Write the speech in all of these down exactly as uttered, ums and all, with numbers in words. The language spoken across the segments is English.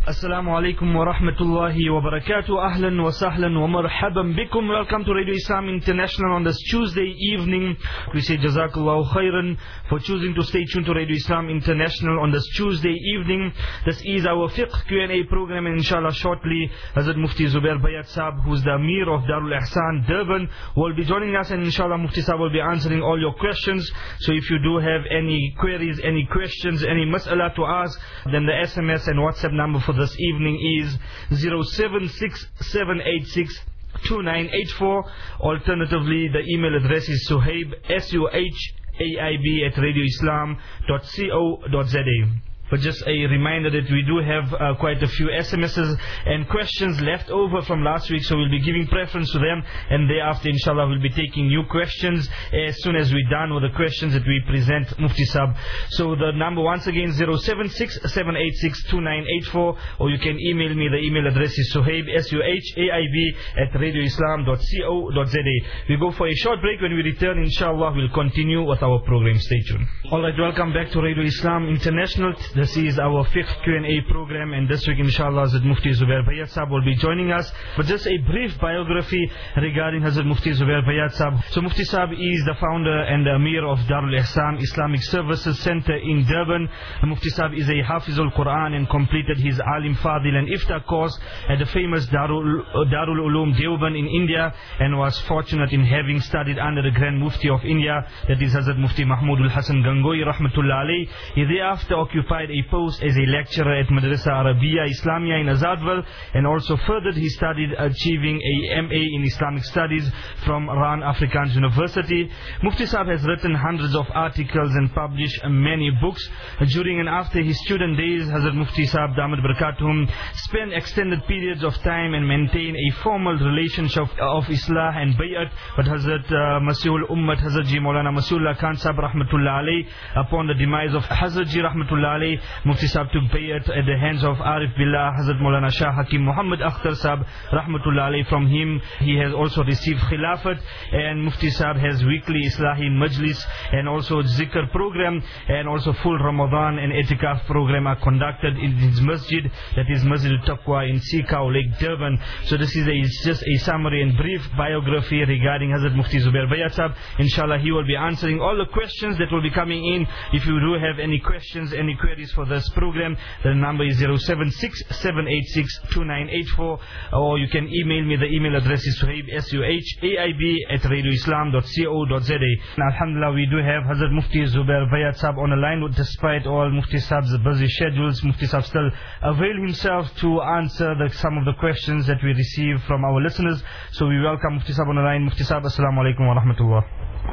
Assalamu alaikum wa rahmatullahi wa barakatuh. Ahlan wa sahlan wa marhaban bikum. Welcome to Radio Islam International on this Tuesday evening. We say Jazakallahu khairan for choosing to stay tuned to Radio Islam International on this Tuesday evening. This is our fiqh Q and A program, and inshallah shortly Hazrat Mufti Zubair Bayat Saab, who's the Amir of Darul Ihsan Durban, will be joining us, and inshallah Mufti Saab will be answering all your questions. So if you do have any queries, any questions, any mas'ala to ask, then the S M S and WhatsApp number for this evening is zero seven six seven eight six two nine eight four. Alternatively, the email address is suhaib, S U H A I B at radioislam dot co dot za. But just a reminder that we do have uh, quite a few S M Ses and questions left over from last week, so we'll be giving preference to them, and thereafter inshallah we'll be taking new questions as soon as we're done with the questions that we present Mufti Sahib. So the number once again zero seven six seven eight six two nine eight four, or you can email me. The email address is suhaib, S U H A I B at radioislam dot co dot za. We go for a short break. When we return, inshallah we'll continue with our program. Stay tuned. Alright, welcome back to Radio Islam International. This is our fifth Q and A program, and this week inshallah Hazrat Mufti Zubair Bayat Saab will be joining us. But just a brief biography regarding Hazrat Mufti Zubair Bayat Saab. So Mufti Saab is the founder and the Amir of Darul Ihsan Islamic Services Center in Durban. Mufti Saab is a Hafizul Quran and completed his Alim Fadil and Iftar course at the famous Darul, Darul Uloom Deoband in India, and was fortunate in having studied under the Grand Mufti of India, that is Hazrat Mufti Mahmudul Hasan Gangohi Rahmatullah alayh. He thereafter occupied a post as a lecturer at Madrasa Arabiya Islamia in Azadwal, and also furthered his studies, achieving a M A in Islamic Studies from Ran Afrikaans University. Mufti Saab has written hundreds of articles and published many books. During and after his student days, Hazrat Mufti Saab Damat Barakatuhum spent extended periods of time and maintained a formal relationship of Islah and Bayat with Hazrat uh, Masiul Ummat Hazrat Ji Maulana Masiullah Khan Saab Rahmatullah alayh. Upon the demise of Hazrat Ji Rahmatullah alayh, Mufti Saab took bayat at the hands of Arif Billah Hazrat Maulana Shah Hakim Muhammad Akhtar Saab Rahmatullah alayh. From him he has also received Khilafat, and Mufti Saab has weekly Islahi Majlis and also Zikr program, and also full Ramadan and Etikaf program are conducted in his masjid, that is Masjid al-Taqwa in Sikau Lake Durban. So this is a, just a summary and brief biography regarding Hazrat Mufti Zubair Bayat Saab. Inshallah he will be answering all the questions that will be coming in. If you do have any questions, any queries for this program, the number is zero seven six seven eight six two nine eight four, or you can email me. The email address is suhaib, S U H A I B at radioislam dot co dot za. Alhamdulillah, we do have Hazrat Mufti Zubair Bayat Saab on the line. Despite all Mufti Saab's busy schedules, Mufti Saab still avail himself to answer the, some of the questions that we receive from our listeners. So we welcome Mufti Saab on the line. Mufti Saab, Assalamu alaikum wa rahmatullah.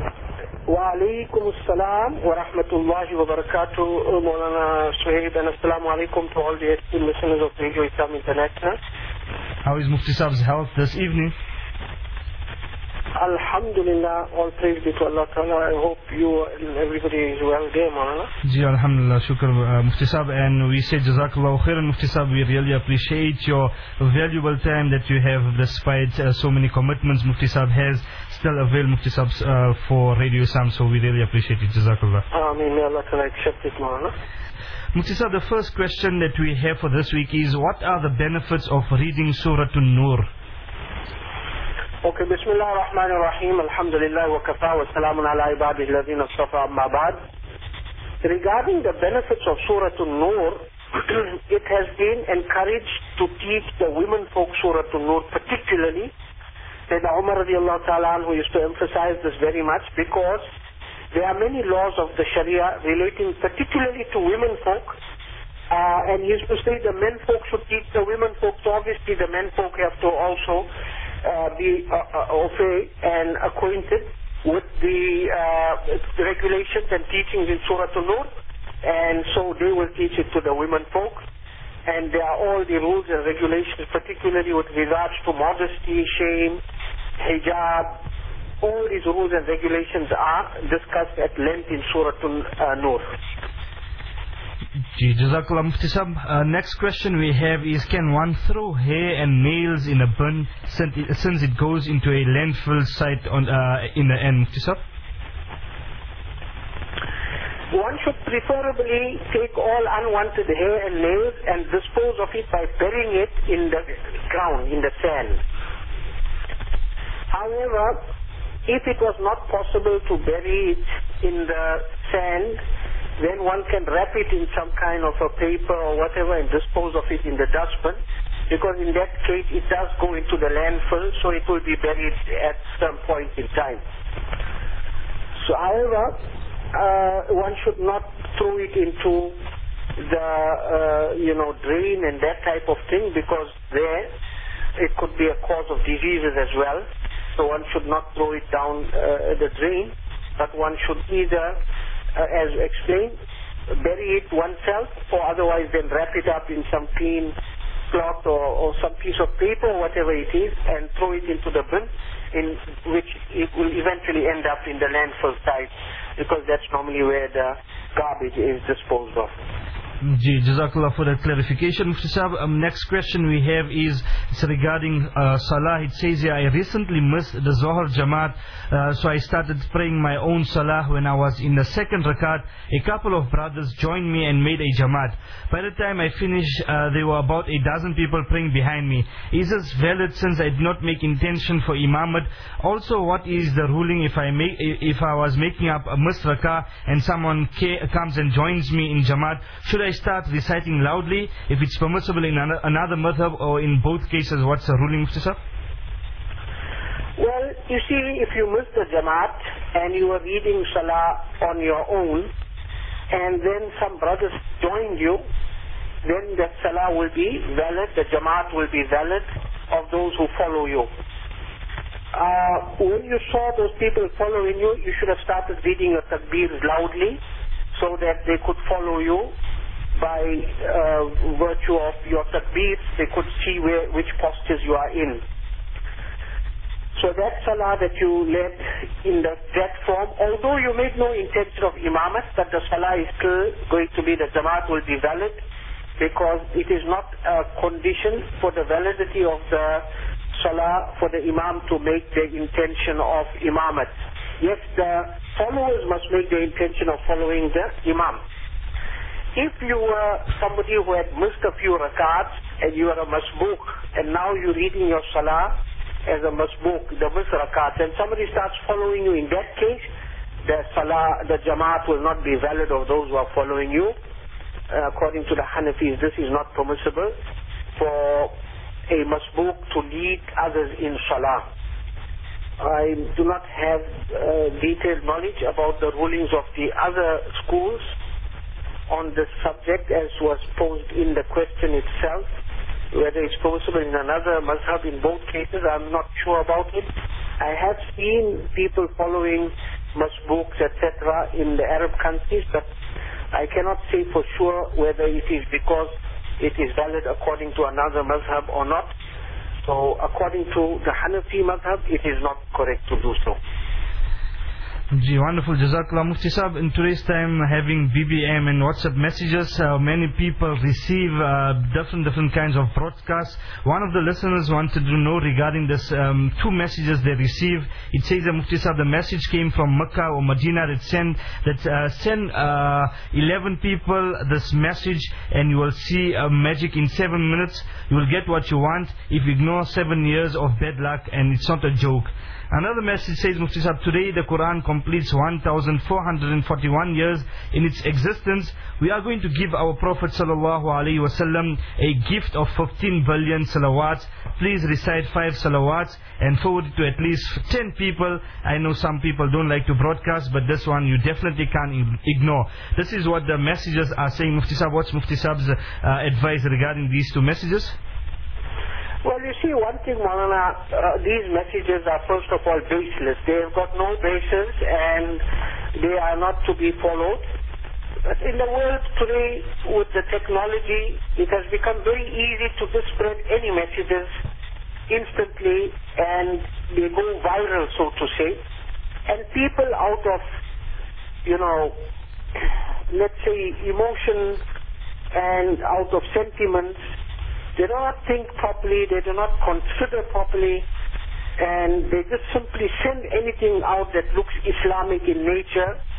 Wa alaikum assalam wa rahmatullahi wa barakatuh, Maulana Suhaib, and assalamu alaikum to all the esteemed listeners of Radio Islam International. How is Mufti Saab's health this evening? Alhamdulillah, all praise be to Allah Ta'ala. I hope you and everybody is well there, Maulana. Ji, Alhamdulillah, shukr uh, Mufti Saab, and we say Jazakallahu khairan Mufti Saab. We really appreciate your valuable time that you have, despite uh, so many commitments Mufti Saab has. Still avail Mufti Saab uh, for Radio Islam, so we really appreciate it. Jazakallah. Ameen. May Allah Ta'ala accept it, Maulana. Mufti Saab, the first question that we have for this week is, what are the benefits of reading Surah An-Nur? Okay, Bismillah ar-Rahman ar-Rahim, Alhamdulillah wa kafa wa salamun ala ibadihi alladhina istafa, amma ba'd. Regarding the benefits of Surah An-Nur, it has been encouraged to teach the women folk Surah An-Nur particularly. Sayyidina Umar radiallahu ta'ala anhu used to emphasize this very much, because there are many laws of the Sharia relating particularly to women folk, uh, and he used to say the men folk should teach the women folk. So obviously the men folk have to also Uh, be uh, uh, au fait and acquainted with the, uh, the regulations and teachings in Surah An-Nur, and so they will teach it to the women folk. And there are all the rules and regulations, particularly with regards to modesty, shame, hijab. All these rules and regulations are discussed at length in Surah An-Nur. Jazakallah Mufti Saab. Uh, next question we have is, can one throw hair and nails in a bin since it, since it goes into a landfill site on uh, in the end, Mufti Saab? One should preferably take all unwanted hair and nails and dispose of it by burying it in the ground, in the sand. However, if it was not possible to bury it in the sand, then one can wrap it in some kind of a paper or whatever and dispose of it in the dustbin, because in that case it does go into the landfill, so it will be buried at some point in time. So however, uh, one should not throw it into the uh, you know drain and that type of thing, because there it could be a cause of diseases as well. So one should not throw it down uh, the drain, but one should either, uh, as explained, bury it oneself, or otherwise then wrap it up in some clean cloth or, or some piece of paper, whatever it is, and throw it into the bin, in which it will eventually end up in the landfill site, because that's normally where the garbage is disposed of. Ji, Jazakallah for that clarification. Mufti Sahab, um, next question we have is it's regarding uh, Salah. It says here, I recently missed the Zohar Jamaat, uh, so I started praying my own Salah. When I was in the second rakat, a couple of brothers joined me and made a Jamaat. By the time I finished, uh, there were about a dozen people praying behind me. Is this valid since I did not make intention for Imamat? Also, what is the ruling if I make, if I was making up a missed rakah and someone comes and joins me in Jamaat? Should I start reciting loudly if it's permissible in another, another madhab, or in both cases what's the ruling, Mufti Sahab? Well, you see, if you miss the Jamaat and you are reading Salah on your own and then some brothers joined you, then that Salah will be valid, the Jamaat will be valid of those who follow you. Uh, when you saw those people following you, you should have started reading your takbeers loudly so that they could follow you. By uh, virtue of your takbeers, they could see where, which postures you are in. So that salah that you led in the, that form, although you made no intention of imamat, but the salah is still going to be, the jamaat will be valid, because it is not a condition for the validity of the salah for the imam to make the intention of imamat. Yes, the followers must make the intention of following the imam. If you were somebody who had missed a few rakats and you are a masbook, and now you're reading your salah as a masbook, the missed rakats, and somebody starts following you, in that case, the salah, the jamaat will not be valid of those who are following you. Uh, according to the Hanafis, this is not permissible for a masbook to lead others in salah. I do not have uh, detailed knowledge about the rulings of the other schools on this subject, as was posed in the question itself. Whether it's possible in another mazhab, in both cases, I'm not sure about it. I have seen people following masbooks, et cetera in the Arab countries, but I cannot say for sure whether it is because it is valid according to another mazhab or not. So according to the Hanafi mazhab, it is not correct to do so. Gee, wonderful. Jazakallah. Mufti Sahab, in today's time, having B B M and WhatsApp messages, uh, many people receive uh, different different kinds of broadcasts. One of the listeners wanted to know regarding this um, two messages they receive. It says that Mufti Sahab, the message came from Mecca or Medina that send that uh, send uh, eleven people this message, and you will see uh, magic in seven minutes. You will get what you want if you ignore seven years of bad luck, and it's not a joke. Another message says, Mufti Sahab, today the Quran completes one thousand four hundred forty-one years in its existence. We are going to give our Prophet sallallahu alaihi wasallam a gift of fifteen billion salawats. Please recite five salawats and forward it to at least ten people. I know some people don't like to broadcast, but this one you definitely can't ignore. This is what the messages are saying. Mufti Sahab, what's Mufti Sahab's uh, advice regarding these two messages? Well, you see, one thing, Maulana, uh, these messages are first of all baseless. They have got no basis and they are not to be followed. But in the world today, with the technology, it has become very easy to just spread any messages instantly, and they go viral, so to say. And people out of, you know, let's say emotion and out of sentiments, they do not think properly, they do not consider properly, and they just simply send anything out that looks Islamic in nature,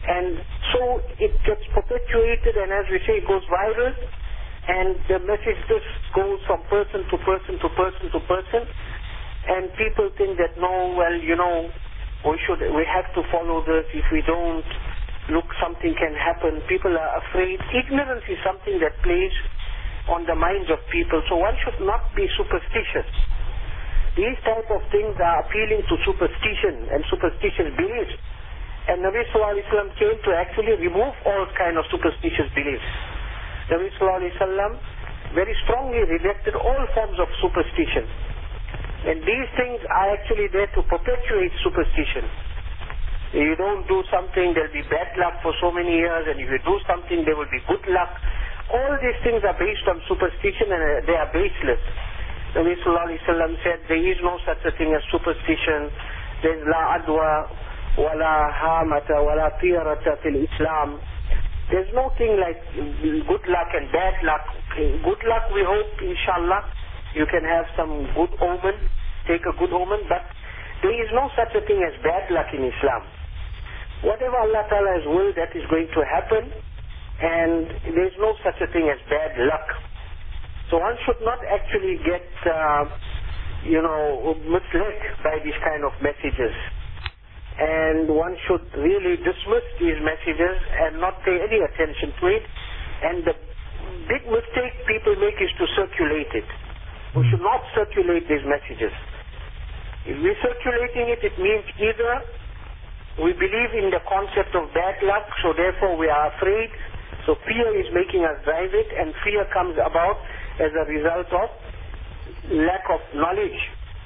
And so it gets perpetuated, and as we say, it goes viral, and the message just goes from person to person to person to person, and people think that, no, well, you know, we should, we have to follow this. If we don't, look, something can happen. People are afraid. Ignorance is something that plays on the minds of people, so one should not be superstitious. These type of things are appealing to superstition and superstitious beliefs. And Nabi Sallallahu Alaihi Wasallam came to actually remove all kind of superstitious beliefs. Nabi Sallallahu Alaihi Wasallam very strongly rejected all forms of superstition. And these things are actually there to perpetuate superstition. If you don't do something, there will be bad luck for so many years, and if you do something, there will be good luck. All these things are based on superstition, and they are baseless. Nabi Sallallahu Alaihi Wasallam said, there is no such a thing as superstition. There is la adwa, wala hamata, wala tiyarata fil Islam. There's no thing like good luck and bad luck. Good luck, we hope, inshallah, you can have some good omen, take a good omen, but there is no such a thing as bad luck in Islam. Whatever Allah Ta'ala has willed, that is going to happen, and there is no such a thing as bad luck. So one should not actually get, uh, you know, misled by these kind of messages. And one should really dismiss these messages and not pay any attention to it. And the big mistake people make is to circulate it. We should not circulate these messages. If we're circulating it, it means either we believe in the concept of bad luck, so therefore we are afraid, so fear is making us drive it, and fear comes about as a result of lack of knowledge.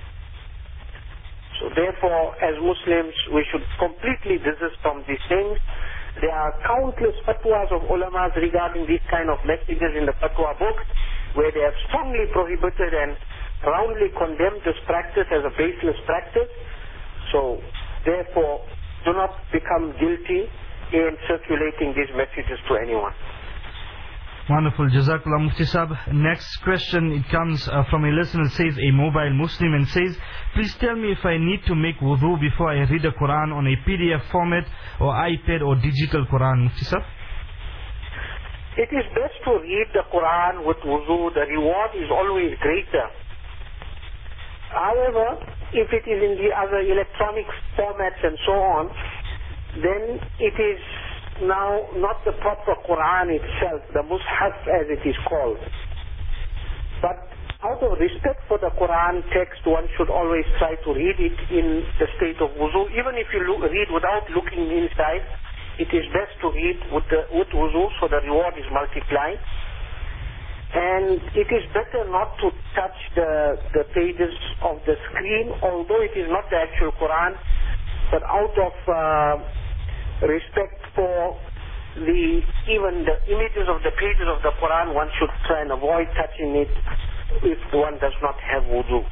So therefore, as Muslims, we should completely desist from these things. There are countless fatwas of ulamas regarding these kind of messages in the fatwa book, where they have strongly prohibited and roundly condemned this practice as a baseless practice. So therefore, do not become guilty in circulating these messages to anyone. Wonderful. Jazakallah Mufti Sahib. Next question, it comes uh, from a listener, says, a mobile Muslim, and says, please tell me if I need to make wudu before I read the Quran on a P D F format or iPad or digital Quran, Mufti Sahib? It is best to read the Quran with wudu. The reward is always greater. However, if it is in the other electronic formats and so on, then it is now not the proper Quran itself, the Mus'haf as it is called. But out of respect for the Quran text, one should always try to read it in the state of wuzu. Even if you look, read without looking inside, it is best to read with, the, with wuzu, so the reward is multiplied. And it is better not to touch the, the pages of the screen, although it is not the actual Quran, but out of uh, respect for the even the images of the pages of the Quran, one should try and avoid touching it if one does not have wudu.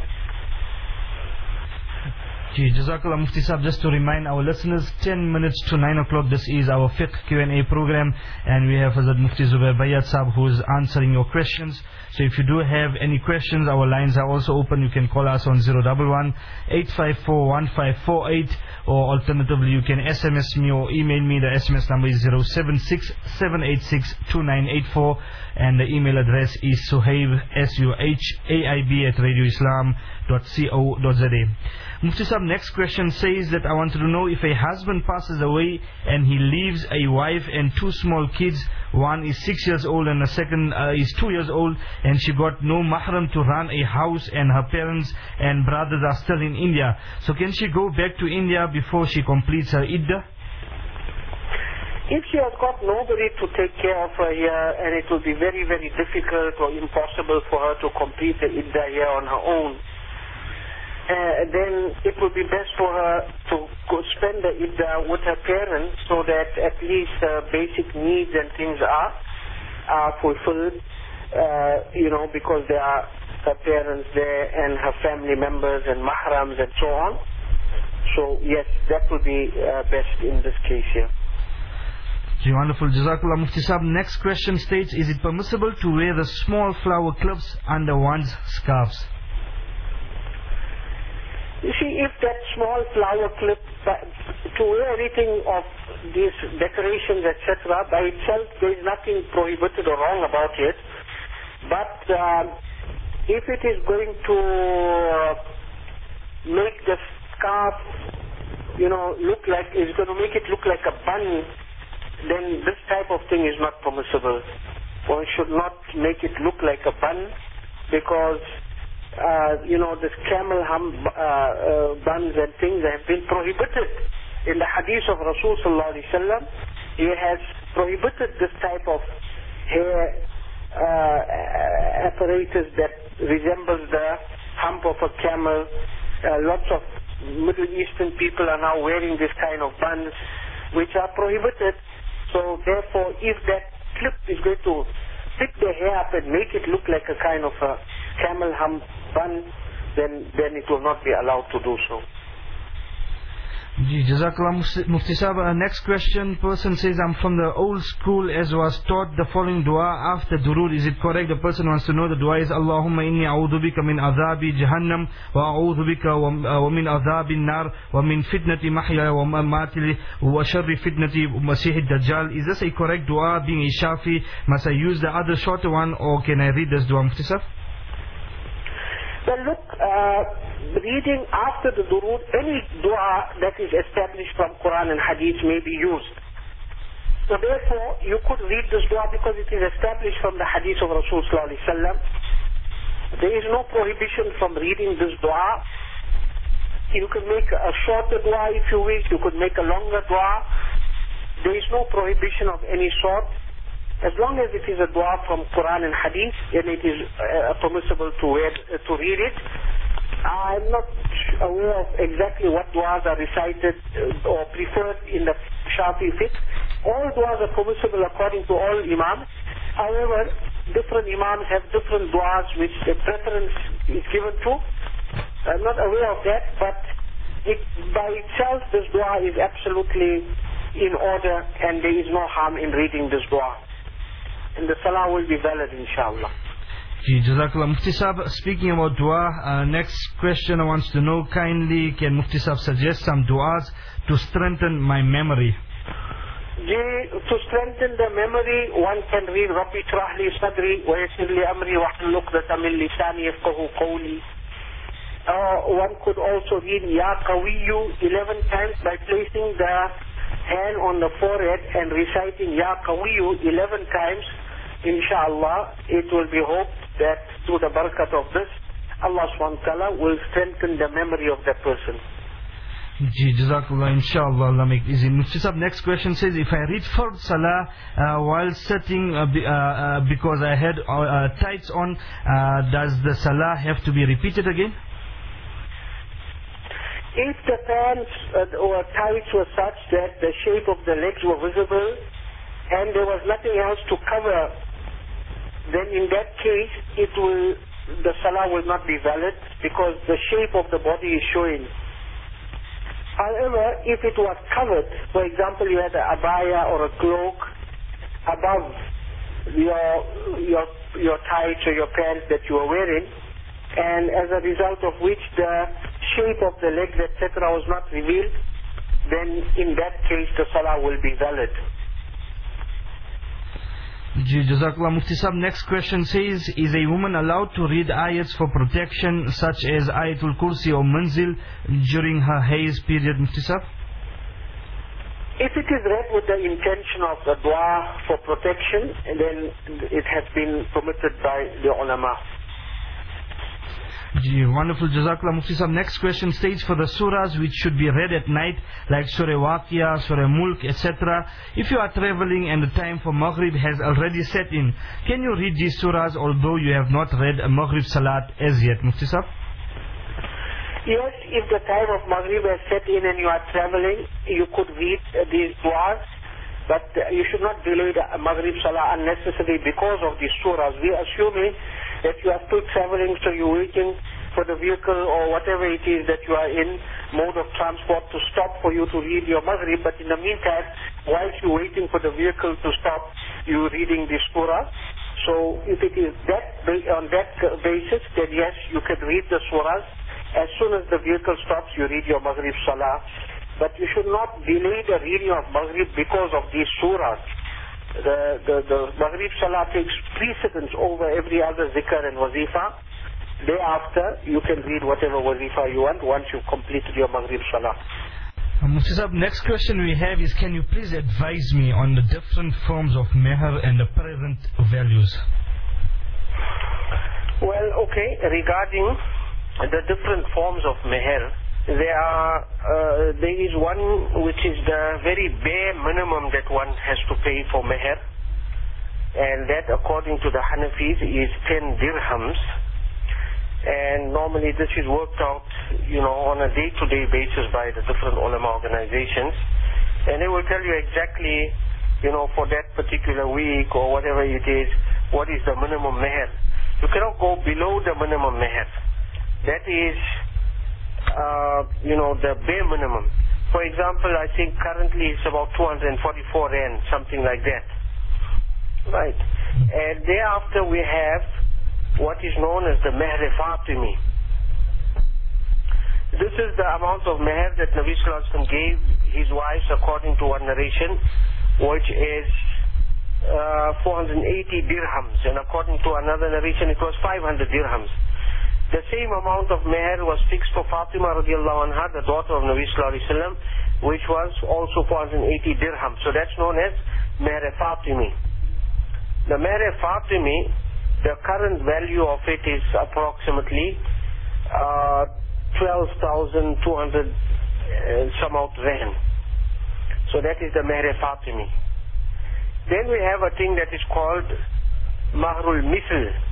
Ji, Jazakallah Mufti Sahib. Just to remind our listeners, ten minutes to nine o'clock, this is our fiqh Q and A program, and we have Hazrat Mufti Zubair Bayat Sahib who is answering your questions. So if you do have any questions, our lines are also open. You can call us on zero one one, eight five four, one five four eight, or alternatively you can S M S me or email me. The S M S number is zero seven six, seven eight six, two nine eight four, and the email address is suhaib, S U H A I B at radio islam dot co dot z a. Mufti Sahib, next question says that I wanted to know, if a husband passes away and he leaves a wife and two small kids, one is six years old and the second uh, is two years old, and she got no mahram to run a house, and her parents and brothers are still in India. So can she go back to India before she completes her iddah? If she has got nobody to take care of her here, and it will be very, very difficult or impossible for her to complete the iddah here on her own, Uh, then it would be best for her to go spend the iddah with her parents, so that at least uh, basic needs and things are, are fulfilled, uh, you know, because there are her parents there and her family members and mahrams and so on. So yes, that would be uh, best in this case here. Gee, wonderful. Jazakallah Mufti Sahib. Next question states, is it permissible to wear the small flower clips under one's scarves? You see, if that small flower clip but to wear anything of these decorations, et cetera, by itself, there is nothing prohibited or wrong about it. But uh, if it is going to uh, make the scarf, you know, look like, is going to make it look like a bun, then this type of thing is not permissible. One should not make it look like a bun, because uh, you know, this camel hum uh, uh, buns and things have been prohibited. In the hadith of Rasul sallallahu alaihi wasallam, he has prohibited this type of hair uh, apparatus that resembles the hump of a camel. Uh, lots of Middle Eastern people are now wearing this kind of buns, which are prohibited. So therefore, if that clip is going to pick the hair up and make it look like a kind of a camel hump bun, then then it will not be allowed to do so. Jazakallah Mufti Sahib. Uh, next question, person says, I'm from the old school as was taught the following dua after durood. Is it correct? The person wants to know the dua is Allahumma inni a'udhu bika min adhabi jahannam wa a'udhu bika wa, wa min adhabi nar wa min fitnati mahya wa mamati wa sharri fitnati masih ad-dajjal. Is this a correct dua? Being a Shafi, must I use the other shorter one, or can I read this dua, Mufti Sahib? Well, look, uh, reading after the durood, any dua that is established from Quran and Hadith may be used. So therefore, you could read this dua because it is established from the Hadith of Rasul sallallahu alaihi wasallam. There is no prohibition from reading this dua. You can make a shorter dua if you wish. You could make a longer dua. There is no prohibition of any sort. As long as it is a dua from Quran and Hadith, then it is uh, permissible to, wear, uh, to read it. I'm not aware of exactly what duas are recited uh, or preferred in the Shafi fiqh. All duas are permissible according to all imams. However, different imams have different duas which the preference is given to. I'm not aware of that, but it, by itself this dua is absolutely in order, and there is no harm in reading this dua. And the salah will be valid, inshallah. Ji, Jazakallah. Mufti Sahib, speaking about dua, uh, next question I want to know, kindly can Mufti Sahib suggest some duas to strengthen my memory? Ji, to strengthen the memory, one can read Rabbi shrah li sadri wa yassir li amri wahlul uqdatan min lisani yafqahu qawli. Uh, one could also read Ya Qawiyyu eleven times by placing the hand on the forehead and reciting Ya Qawiyyu eleven times. Inshallah, it will be hoped that through the barakat of this, Allah subhanahu wa ta'ala will strengthen the memory of that person. Ji, Jazakallah, inshallah, Allah make easy. Mufti Sahib, next question says, if I read Fard Salah uh, while sitting uh, be, uh, uh, because I had uh, uh, tights on, uh, does the Salah have to be repeated again? If the pants uh, or tights were such that the shape of the legs were visible and there was nothing else to cover, then in that case it will, the salah will not be valid because the shape of the body is showing. However, if it was covered, for example, you had an abaya or a cloak above your your your tights or your pants that you were wearing, and as a result of which the shape of the legs, et cetera, was not revealed, then in that case the salah will be valid. Jazakallah. Mufti Sahib, next question says, is a woman allowed to read ayats for protection such as Ayatul Kursi or Manzil during her Hayz period, Mufti Sahib? If it is read with the intention of the dua for protection, then it has been permitted by the ulama. Gee, wonderful. Jazakallah. Mufti Sahib, next question states, for the surahs which should be read at night, like Surah Waqia, Surah Mulk, et cetera, if you are traveling and the time for Maghrib has already set in, can you read these surahs although you have not read a Maghrib Salat as yet, Mufti Sahib? Yes, if the time of Maghrib has set in and you are traveling, you could read uh, these du'as, but uh, you should not delay the Maghrib Salah unnecessarily because of these surahs. We are assuming that you are still traveling, so you're waiting for the vehicle or whatever it is that you are in mode of transport to stop for you to read your Maghrib, but in the meantime, whilst you're waiting for the vehicle to stop, you're reading this surah. So if it is that on that basis, then yes, you can read the surahs. As soon as the vehicle stops, you read your Maghrib Salah. But you should not delay the reading of Maghrib because of these surahs. The, the, the Maghrib Salah takes precedence over every other zikr and wazifa. Thereafter, you can read whatever wazifa you want once you've completed your Maghrib Salah. Uh, Mufti Sahib, next question we have is, can you please advise me on the different forms of meher and the present values? Well, okay, regarding the different forms of meher, there are, uh, there is one which is the very bare minimum that one has to pay for meher, and that according to the Hanafis is ten dirhams, and normally this is worked out, you know, on a day-to-day basis by the different ulama organizations, and they will tell you exactly, you know, for that particular week or whatever it is, what is the minimum meher. You cannot go below the minimum meher. That is, uh, you know, the bare minimum. For example, I think currently it's about two hundred forty-four rand, something like that. Right. And thereafter we have what is known as the Meher Fatimi. This is the amount of meher that Nabi Sallallahu Alaihi Wasallam gave his wives according to one narration, which is uh, four hundred eighty dirhams, and according to another narration it was five hundred dirhams. The same amount of meher was fixed for Fatima radiallahu anha, the daughter of Nabi Sallallahu Alaihi Wasallam, which was also four hundred eighty dirhams. So that's known as Meher Fatimi. The Meher Fatimi, the current value of it is approximately uh, twelve thousand two hundred uh, some odd rand. So that is the Meher Fatimi. Then we have a thing that is called Mahrul Misl.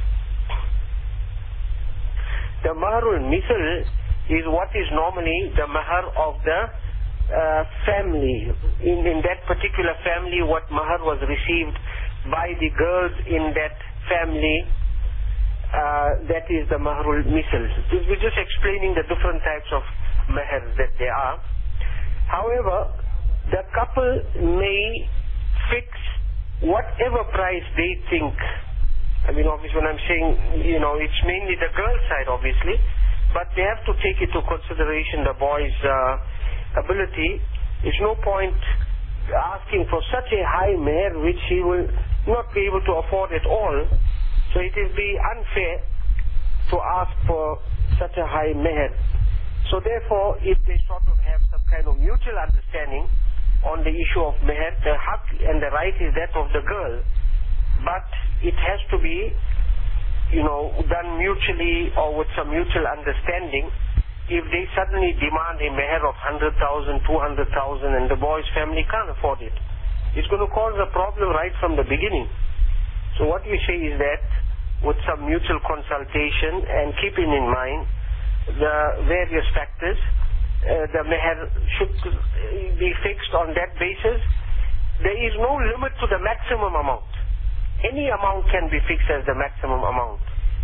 The Mahrul Misl is what is normally the mahar of the uh, family. In, in that particular family, what mahar was received by the girls in that family, uh, that is the Mahrul Misl. We're just explaining the different types of mahars that there are. However, the couple may fix whatever price they think. I mean, obviously when I'm saying, you know, it's mainly the girl side, obviously, but they have to take into consideration the boy's uh, ability. There's no point asking for such a high meher which he will not be able to afford at all. So it will be unfair to ask for such a high meher. So therefore, if they sort of have some kind of mutual understanding on the issue of meher, the haq and the right is that of the girl, but it has to be, you know, done mutually or with some mutual understanding. If they suddenly demand a meher of one hundred thousand, two hundred thousand, and the boy's family can't afford it, it's going to cause a problem right from the beginning. So what we say is that with some mutual consultation and keeping in mind the various factors, uh, the meher should be fixed on that basis. There is no limit to the maximum amount. Any amount can be fixed as the maximum amount.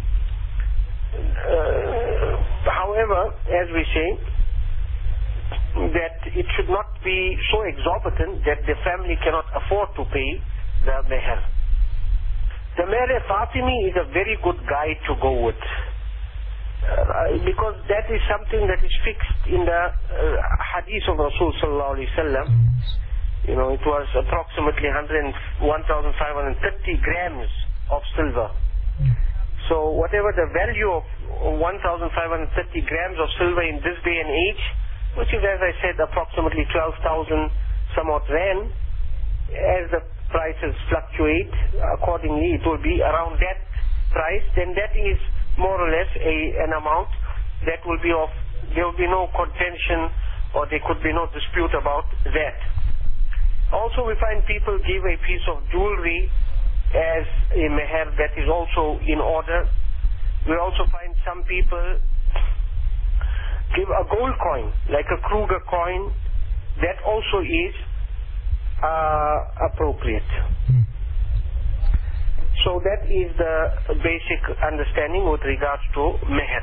Uh, however, as we say, that it should not be so exorbitant that the family cannot afford to pay the meher. The Meher Fatimi is a very good guide to go with, uh, because that is something that is fixed in the uh, hadith of Rasul Sallallahu Alaihi Wasallam. You know, it was approximately one thousand five hundred thirty grams of silver. So whatever the value of one thousand five hundred thirty grams of silver in this day and age, which is, as I said, approximately twelve thousand some odd rand, as the prices fluctuate accordingly, it will be around that price, then that is more or less a, an amount that will be of, there will be no contention or there could be no dispute about that. Also, we find people give a piece of jewelry as a meher, that is also in order. We also find some people give a gold coin, like a Kruger coin. That also is uh, appropriate. Hmm. So that is the basic understanding with regards to meher.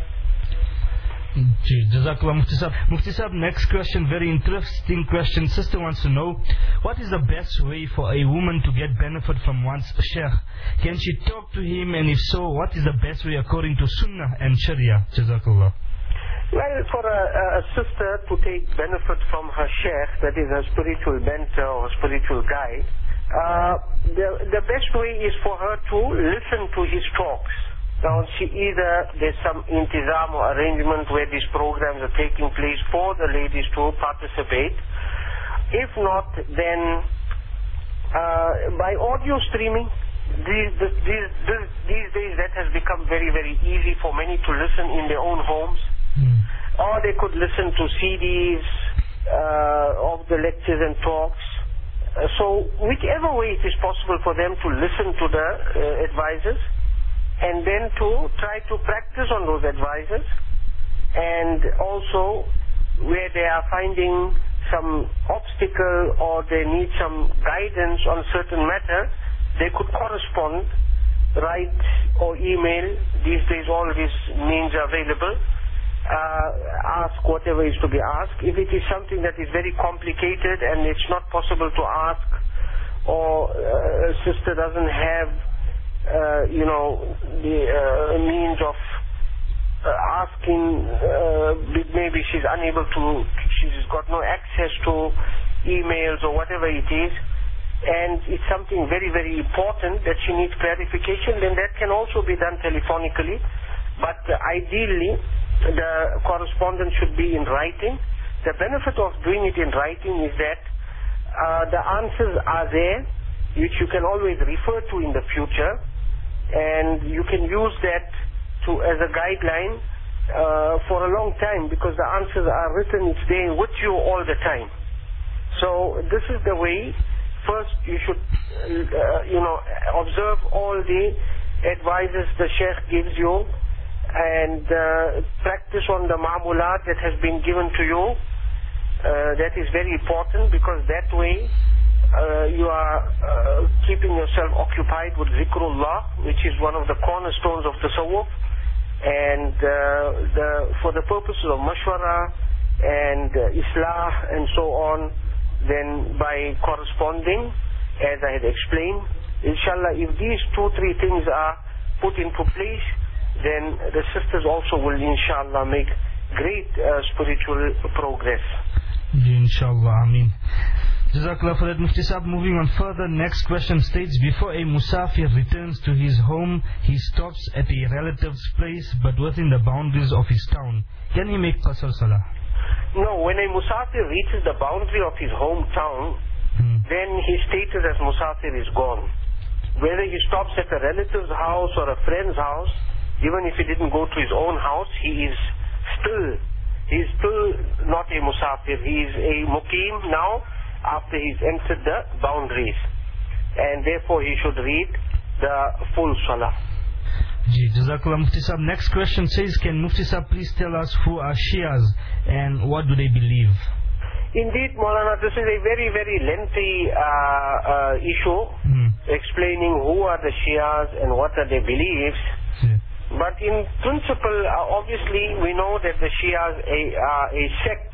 Jazakallah, Mufti Sahib. Mufti Sahib, next question, very interesting question. Sister wants to know, what is the best way for a woman to get benefit from one's sheikh? Can she talk to him, and if so, what is the best way according to Sunnah and Sharia? Jazakallah. Well, for a, a sister to take benefit from her sheikh, that is her spiritual mentor or spiritual guide, uh, the, the best way is for her to listen to his talks. Now, she either there's some intizam or arrangement where these programs are taking place for the ladies to participate. If not, then uh, by audio streaming, these, these, these, these days that has become very, very easy for many to listen in their own homes. Mm. Or they could listen to C Ds uh, of the lectures and talks. Uh, so whichever way it is possible for them to listen to the uh, advisors and then to try to practice on those advisors, and also where they are finding some obstacle or they need some guidance on a certain matter, they could correspond, write or email. These days all these means are available. Uh, ask whatever is to be asked. If it is something that is very complicated and it's not possible to ask, or uh, a sister doesn't have uh, you know the uh, means of uh, asking, uh, maybe she's unable to, she's got no access to emails or whatever it is, and it's something very, very important that she needs clarification, then that can also be done telephonically. But uh, ideally the correspondence should be in writing. The benefit of doing it in writing is that uh, the answers are there, which you can always refer to in the future, and you can use that to as a guideline uh, for a long time, because the answers are written, it's there with you all the time. So this is the way. First you should uh, you know observe all the advices the Sheikh gives you, and uh, practice on the ma'mulat that has been given to you. Uh, that is very important, because that way uh, you are uh, keeping yourself occupied with zikrullah, which is one of the cornerstones of tasawwuf, and uh, the, for the purposes of mashwara and uh, islah and so on, then by corresponding, as I had explained, inshallah, if these two, three things are put into place, then the sisters also will inshallah make great uh, spiritual progress. Inshallah, Ameen. Jazakallah for that, Mufti Sahib. Moving on further, next question states, before a musafir returns to his home, he stops at a relative's place but within the boundaries of his town. Can he make qasr salah? No, when a musafir reaches the boundary of his hometown, hmm. then his status as musafir is gone. Whether he stops at a relative's house or a friend's house, even if he didn't go to his own house, he is still, he is still not a musafir. He is a muqim now after he's entered the boundaries. And therefore he should read the full salah. Ji, Jazakallah Mufti Sahib. Next question says, can Mufti Sahib please tell us who are Shias and what do they believe? Indeed, Maulana, this is a very, very lengthy uh, uh, issue, mm. explaining who are the Shias and what are their beliefs. Yeah. But in principle, uh, obviously, we know that the Shias are a sect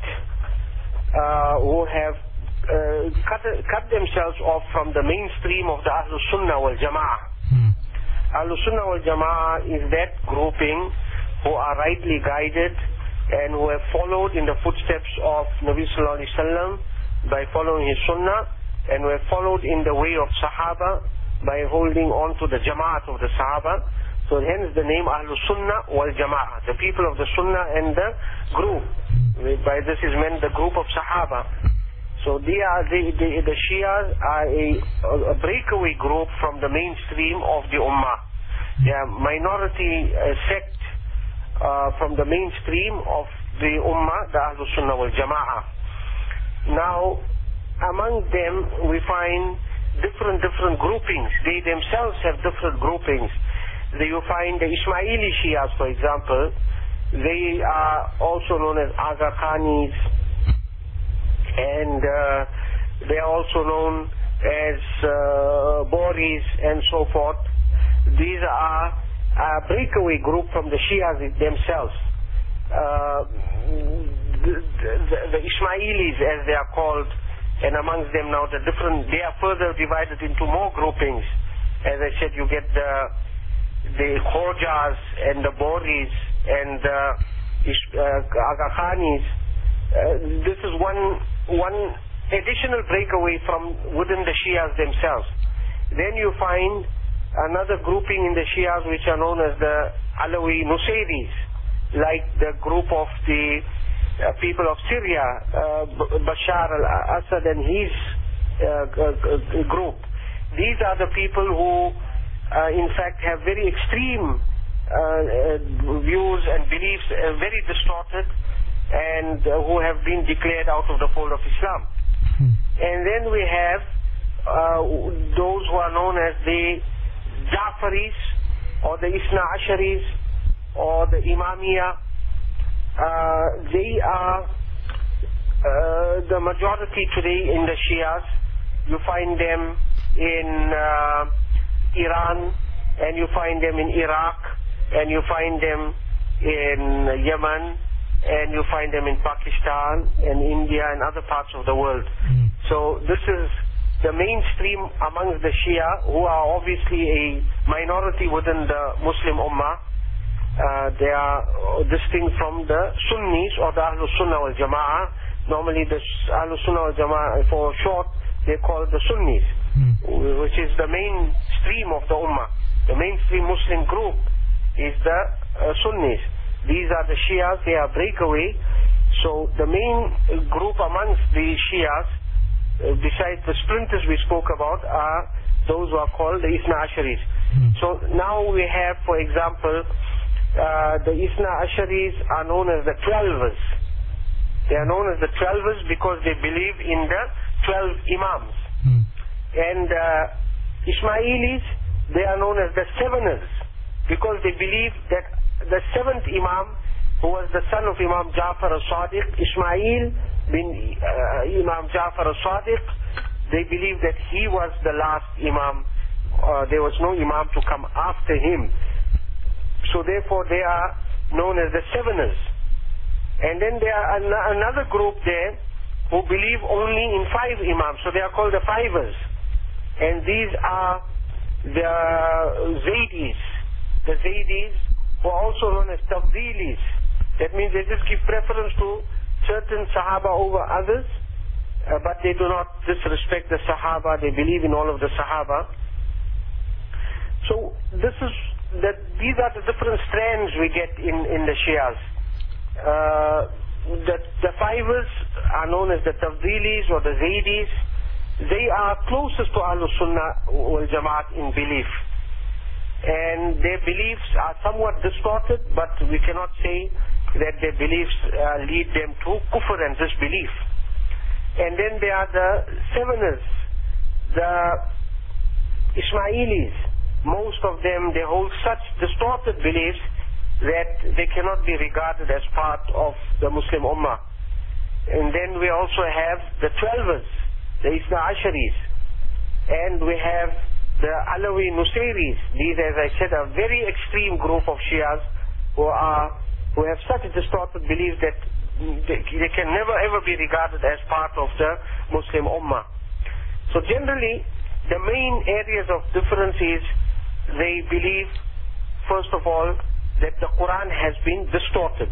uh, who have uh, cut, cut themselves off from the mainstream of the Ahlul Sunnah wal Jama'ah. Hmm. Ahlul Sunnah wal Jama'ah is that grouping who are rightly guided and who have followed in the footsteps of Nabi Sallallahu Alaihi Wasallam by following his Sunnah, and who have followed in the way of Sahaba by holding on to the Jama'at of the Sahaba. So hence the name Ahlul Sunnah wal Jama'ah, the people of the Sunnah and the group. By this is meant the group of Sahaba. So they are they, they, the Shias are a, a breakaway group from the mainstream of the Ummah. They are minority uh, sect uh, from the mainstream of the Ummah, the Ahlul Sunnah wal Jama'ah. Now, among them we find different different groupings. They themselves have different groupings. You find the Ismaili Shias, for example, they are also known as Aga Khanis, and uh, they are also known as uh, Boris and so forth. These are a breakaway group from the Shias themselves. Uh, the, the, the Ismailis, as they are called, and amongst them now the different, they are further divided into more groupings. As I said, you get the the Khojas and the Boris and the Ish, uh, Aga Khanis. Uh, this is one one additional breakaway from within the Shias themselves. Then you find another grouping in the Shias which are known as the Alawi Nusayris, like the group of the uh, people of Syria, uh, Bashar al-Assad and his uh, group. These are the people who uh, in fact have very extreme uh, views and beliefs, uh, very distorted, and uh, who have been declared out of the fold of Islam. Hmm. And then we have uh, those who are known as the Jafaris or the Isna Asharis or the Imamiyah. Uh, they are uh, the majority today in the Shias. You find them in uh, Iran, and you find them in Iraq, and you find them in Yemen, and you find them in Pakistan and India and other parts of the world. Mm. So this is the mainstream amongst the Shia, who are obviously a minority within the Muslim Ummah. Uh, they are distinct from the Sunnis or the Ahlus Sunnah wal Jama'ah. Normally the Ahlus Sunnah wal Jama'ah, for short, they call it the Sunnis, mm. which is the mainstream of the Ummah. The mainstream Muslim group is the uh, Sunnis. These are the Shias, they are breakaway. So the main group amongst the Shias, uh, besides the splinters we spoke about, are those who are called the Isna Asharis. Hmm. So now we have, for example, uh, the Isna Asharis are known as the Twelvers. They are known as the Twelvers because they believe in the twelve Imams. Hmm. And uh, Ismailis, they are known as the Seveners because they believe that the seventh Imam, who was the son of Imam Ja'far al-Sadiq, Ismail bin uh, Imam Ja'far al-Sadiq, they believe that he was the last Imam. Uh, there was no Imam to come after him. So therefore they are known as the Seveners. And then there are an another group there who believe only in five Imams. So they are called the Fivers. And these are the Zaydis. The Zaydis, who are also known as Tafdilis. That means they just give preference to certain Sahaba over others, uh, but they do not disrespect the Sahaba. They believe in all of the Sahaba. So this is that. These are the different strands we get in in the Shias. Uh, the the Fivers are known as the Tafdilis or the Zaydis. They are closest to Ahlus Sunnah wal Jama'at in belief. And their beliefs are somewhat distorted, but we cannot say that their beliefs uh, lead them to kufr and disbelief. And then there are the Seveners, the Ismailis. Most of them, they hold such distorted beliefs that they cannot be regarded as part of the Muslim Ummah. And then we also have the Twelvers, the Isna Asharis. And we have the Alawi Nusayris. These, as I said, are a very extreme group of Shias who are who have such a distorted belief that they, they can never ever be regarded as part of the Muslim Ummah. So generally, the main areas of difference is they believe, first of all, that the Quran has been distorted.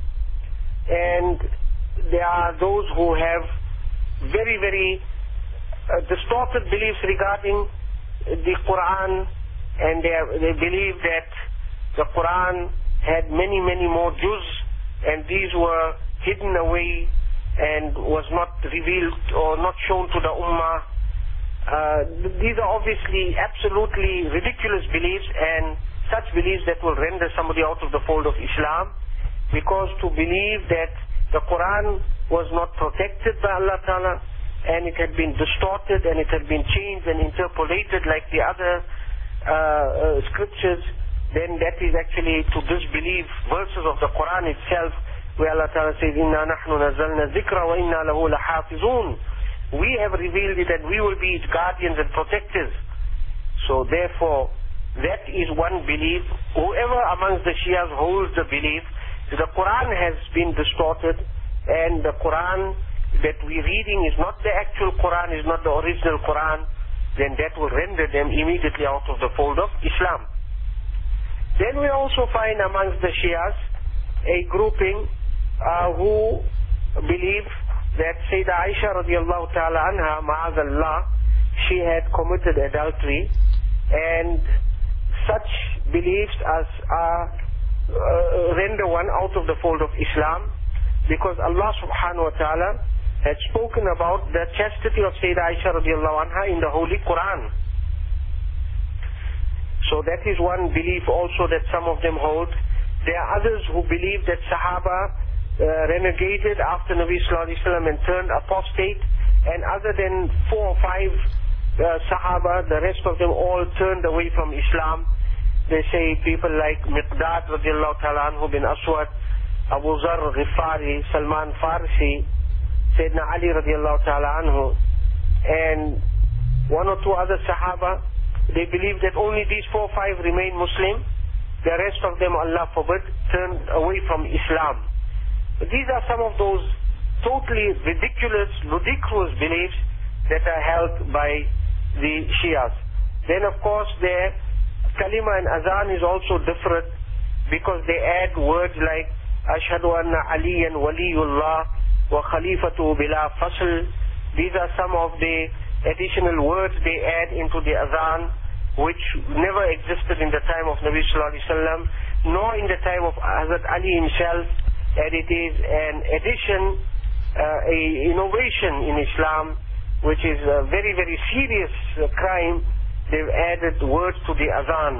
And there are those who have very, very uh, distorted beliefs regarding the Quran, and they, they believe that the Quran had many, many more juz, and these were hidden away and was not revealed or not shown to the Ummah. Uh, these are obviously absolutely ridiculous beliefs, and such beliefs that will render somebody out of the fold of Islam, because to believe that the Quran was not protected by Allah Ta'ala, and it had been distorted and it had been changed and interpolated like the other uh, uh, scriptures, then that is actually to disbelieve verses of the Quran itself, where Allah Ta'ala says, Inna nahnu nazzalna dhikra wa inna lahu lahafizun. We have revealed it and we will be its guardians and protectors. So therefore, that is one belief. Whoever amongst the Shias holds the belief that the Quran has been distorted, and the Quran that we're reading is not the actual Quran, is not the original Quran, then that will render them immediately out of the fold of Islam. Then we also find amongst the Shias a grouping uh, who believe that Sayyidah Aisha radiallahu ta'ala anha, ma'azallah, she had committed adultery, and such beliefs as are uh, render one out of the fold of Islam, because Allah subhanahu wa ta'ala had spoken about the chastity of Sayyidah Aisha radiallahu anha in the Holy Quran. So that is one belief also that some of them hold. There are others who believe that Sahaba uh, renegated after Nabi sallallahu alaihi wasallam and turned apostate, and other than four or five uh, Sahaba, the rest of them all turned away from Islam. They say people like Miqdad radiallahu ta'ala anhu bin Aswad, Abu Zar Ghifari, Salman Farsi, Sayyidina Ali radiallahu ta'ala anhu, and one or two other Sahaba. They believe that only these four or five remain Muslim. The rest of them, Allah forbid, turned away from Islam. But these are some of those totally ridiculous, ludicrous beliefs that are held by the Shias. Then of course their kalima and azan is also different, because they add words like Ashhadu anna aliyan waliyullah wa khalifatu bila fasl. These are some of the additional words they add into the azan, which never existed in the time of Nabi sallallahu alaihi wasallam, nor in the time of Hazrat Ali himself, and it is an addition, uh, a innovation in Islam, which is a very very serious uh, crime. They've added words to the azan.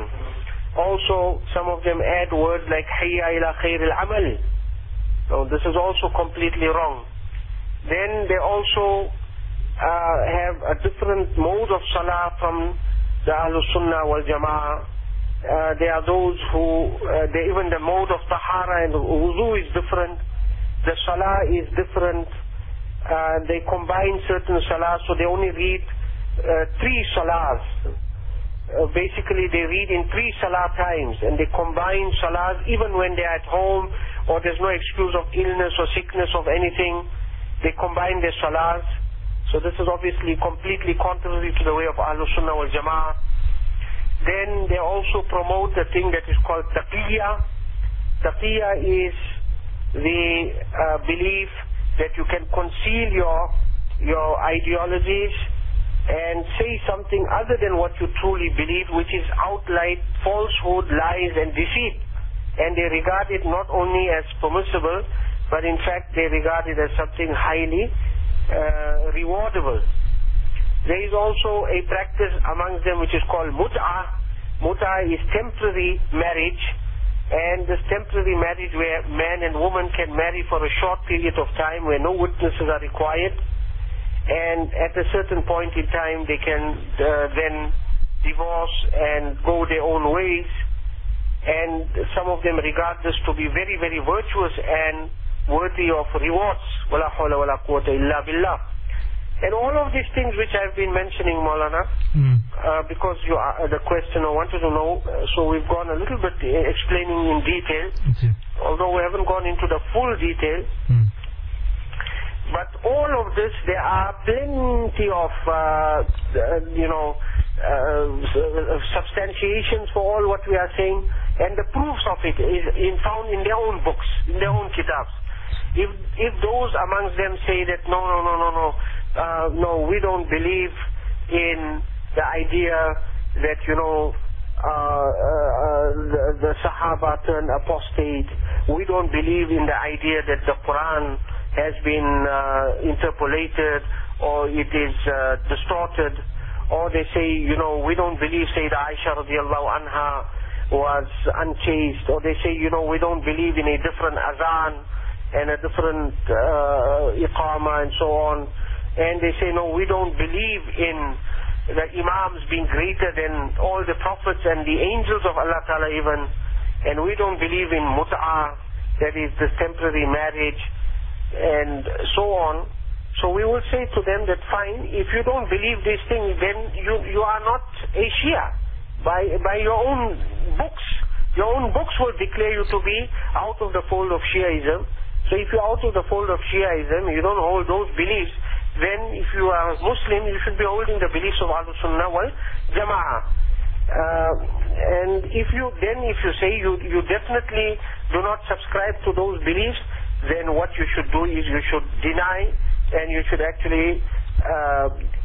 Also some of them add words like Hayya ila khair al-amal. So this is also completely wrong. Then they also uh, have a different mode of salah from the Ahlul Sunnah wal Jama'ah. Uh, there are those who, uh, they, even the mode of Tahara and Wuzu is different. The Salah is different. Uh, they combine certain Salahs, so they only read uh, three Salahs. Uh, basically they read in three Salah times, and they combine Salahs even when they're at home or there's no excuse of illness or sickness of anything. They combine their Salahs. So this is obviously completely contrary to the way of Ahlul Sunnah wal Jama'ah. Then they also promote the thing that is called Taqiyya. Taqiyya is the uh, belief that you can conceal your, your ideologies and say something other than what you truly believe, which is outright falsehood, lies and deceit. And they regard it not only as permissible, but in fact they regard it as something highly Uh, rewardable. There is also a practice amongst them which is called mut'ah. Mut'ah is temporary marriage, and this temporary marriage where man and woman can marry for a short period of time where no witnesses are required, and at a certain point in time they can uh, then divorce and go their own ways, and some of them regard this to be very very virtuous and worthy of rewards. Wala hawla wala quwwata illa billah. And all of these things which I've been mentioning, Maulana, mm. uh, because you are, uh, the questioner wanted to know, uh, so we've gone a little bit uh, explaining in detail, okay. Although we haven't gone into the full detail. Mm. But all of this, there are plenty of, uh, uh, you know, uh, substantiations for all what we are saying, and the proofs of it is in, found in their own books, in their own kitabs. If if those amongst them say that no, no, no, no, no, uh, no, we don't believe in the idea that, you know, uh, uh, the, the Sahaba turned apostate, we don't believe in the idea that the Quran has been uh, interpolated or it is uh, distorted, or they say, you know, we don't believe Sayyidah Aisha radiallahu anha was unchaste, or they say, you know, we don't believe in a different azan and a different uh, iqama and so on, and they say, no, we don't believe in the imams being greater than all the prophets and the angels of Allah Ta'ala even, and we don't believe in mut'ah, that is this temporary marriage, and so on. So we will say to them that fine, if you don't believe these things, then you you are not a Shia. By by your own books, your own books will declare you to be out of the fold of Shiaism. So if you're out of the fold of Shiaism, you don't hold those beliefs, then if you are Muslim, you should be holding the beliefs of Ahlul Sunnah wal Jama'ah. Uh, and if you then if you say you you definitely do not subscribe to those beliefs, then what you should do is you should deny, and you should actually uh,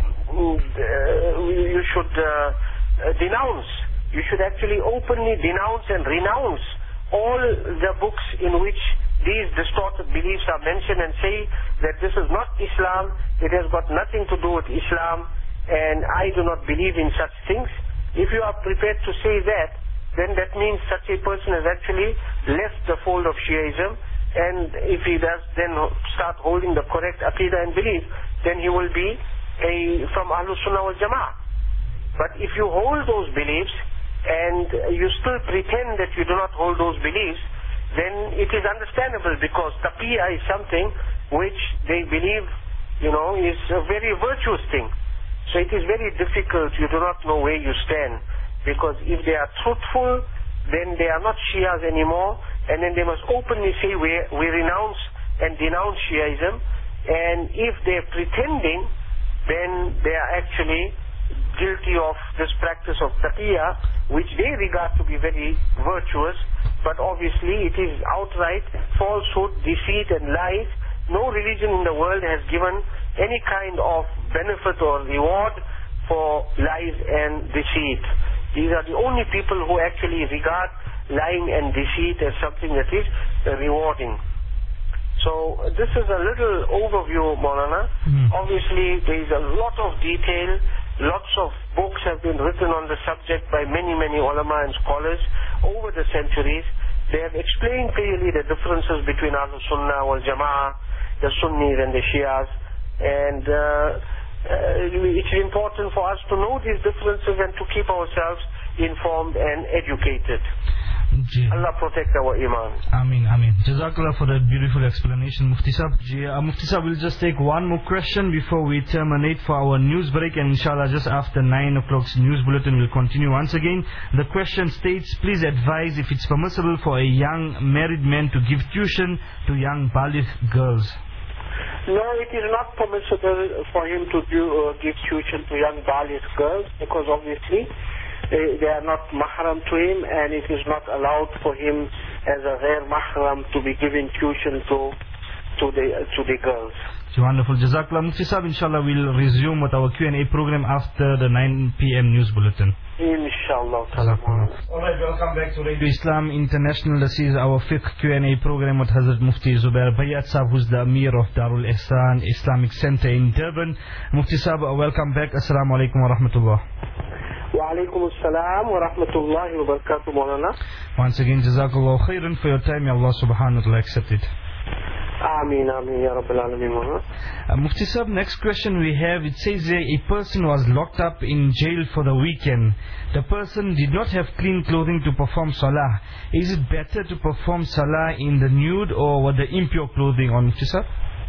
you should uh, denounce. You should actually openly denounce and renounce all the books in which these distorted beliefs are mentioned, and say that this is not Islam, it has got nothing to do with Islam, and I do not believe in such things. If you are prepared to say that, then that means such a person has actually left the fold of Shiaism, and if he does then start holding the correct Aqidah and belief, then he will be a from Ahlus Sunnah wal Jama'ah. But if you hold those beliefs, and you still pretend that you do not hold those beliefs, then it is understandable, because taqiyya is something which they believe, you know, is a very virtuous thing. So it is very difficult, you do not know where you stand, because if they are truthful, then they are not Shias anymore, and then they must openly say we, we renounce and denounce Shiaism, and if they are pretending, then they are actually guilty of this practice of taqiyya, which they regard to be very virtuous, but obviously it is outright falsehood, deceit and lies. No religion in the world has given any kind of benefit or reward for lies and deceit. These are the only people who actually regard lying and deceit as something that is rewarding. So this is a little overview, Maulana. Mm. Obviously there is a lot of detail. Lots of books have been written on the subject by many, many ulama and scholars over the centuries. They have explained clearly the differences between Ahlus Sunnah wal Jama'ah, the Sunnis and the Shias. And uh, uh, it's important for us to know these differences and to keep ourselves informed and educated. Ji. Allah protect our iman. Ameen, Ameen. Jazakallah for that beautiful explanation, Mufti Sahib. Ji, uh, Mufti Sahib, we'll just take one more question before we terminate for our news break, and inshallah just after nine o'clock's news bulletin we'll continue once again. The question states, please advise if it's permissible for a young married man to give tuition to young baligh girls. No, it is not permissible for him to do, uh, give tuition to young baligh girls, because obviously They, they are not mahram to him, and it is not allowed for him as a ghair mahram to be giving tuition to to the uh, to the girls. Wonderful. Jazakallah. Mufti Sahib, inshallah we'll resume with our Q and A program after the nine p m news bulletin. Inshallah. Alright, welcome back to Radio Islam International. This is our fifth Q and A program with Hazrat Mufti Zubair Bayat Sahib, who's the Amir of Darul Ihsan Islamic Center in Durban. Mufti Sahib, welcome back. Assalamu alaikum wa rahmatullah. Wa alaikum assalam wa rahmatullahi wa barakatuh, Maulana. Once again, Jazakallah khairan for your time. May Allah subhanahu wa ta'ala accept it. Ameen, Ameen, Ya Rabbil Alameen, Maulana. Uh, Mufti Sahib, next question we have, it says there a person was locked up in jail for the weekend. The person did not have clean clothing to perform salah. Is it better to perform salah in the nude or with the impure clothing on, Mufti Sahib?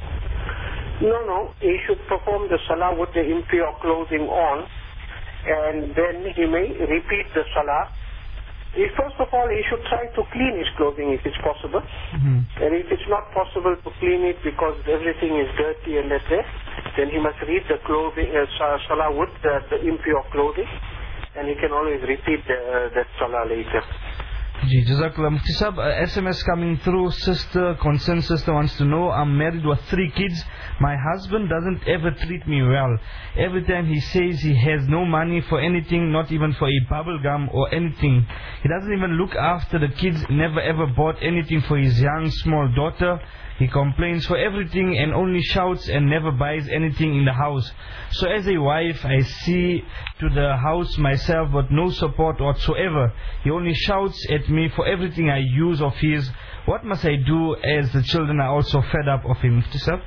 No, no, he should perform the salah with the impure clothing on, and then he may repeat the salah. He, first of all, he should try to clean his clothing if it's possible. Mm-hmm. And if it's not possible to clean it because everything is dirty and that's it, then he must read the clothing, uh, salah with the, the impure clothing, and he can always repeat the, uh, that salah later. Ji, Jazakallah. Mufti Sahib, uh, S M S coming through. Sister, concerned sister wants to know, I'm married with three kids. My husband doesn't ever treat me well. Every time he says he has no money for anything, not even for a bubble gum or anything. He doesn't even look after the kids, never ever bought anything for his young small daughter. He complains for everything and only shouts and never buys anything in the house. So as a wife, I see to the house myself but no support whatsoever. He only shouts at me for everything I use of his. What must I do, as the children are also fed up of him, Mufti Sahib?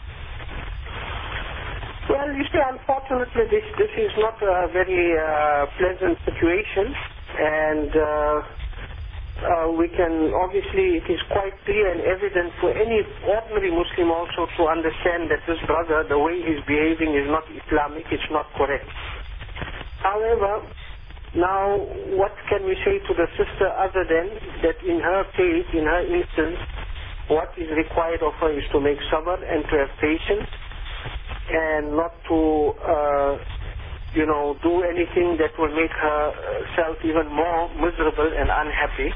Well, you see, unfortunately, this, this is not a very uh, pleasant situation, and uh, Uh, we can, obviously, it is quite clear and evident for any ordinary Muslim also to understand that this brother, the way he's behaving is not Islamic, it's not correct. However, now, what can we say to the sister other than that in her case, in her instance, what is required of her is to make sabr and to have patience, and not to uh, you know, do anything that will make herself even more miserable and unhappy.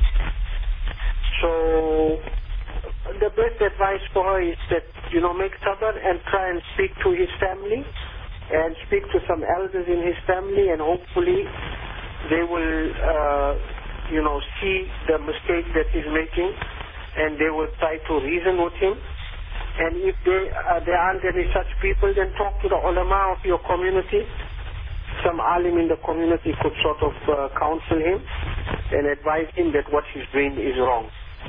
So the best advice for her is that, you know, make sabr and try and speak to his family and speak to some elders in his family, and hopefully they will, uh, you know, see the mistake that he's making, and they will try to reason with him. And if they, uh, there aren't any such people, then talk to the ulama of your community. Some alim in the community could sort of uh, counsel him and advise him that what he's doing is wrong.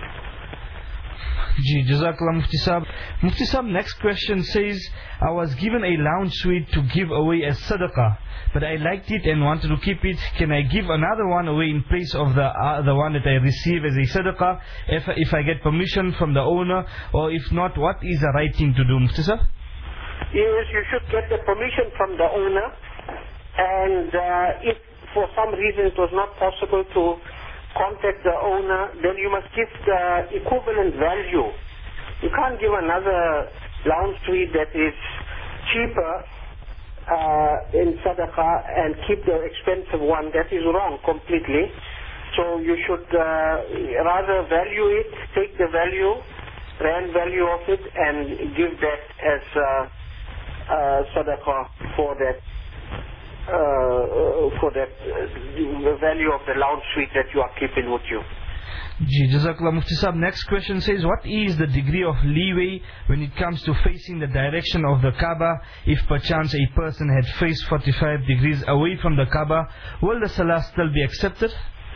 Ji, Jazakallah Mufti Sahib. Mufti Sahib, next question says, I was given a lounge suite to give away as sadaqah, but I liked it and wanted to keep it. Can I give another one away in place of the uh, the one that I receive as a sadaqah if, if I get permission from the owner, or if not, what is the right thing to do, Mufti Sahib? Yes, you should get the permission from the owner, and uh, if for some reason it was not possible to contact the owner, then you must give the equivalent value. You can't give another lounge suite that is cheaper uh, in sadaqah and keep the expensive one. That is wrong completely. So you should uh, rather value it, take the value, rand value of it, and give that as uh, uh, sadaqah for that. Uh, for that uh, the value of the lounge suite that you are keeping with you. Ji, Jazakallah Mufti Sahib. Next question says, what is the degree of leeway when it comes to facing the direction of the Kaaba? If perchance a person had faced forty-five degrees away from the Kaaba, will the salah still be accepted?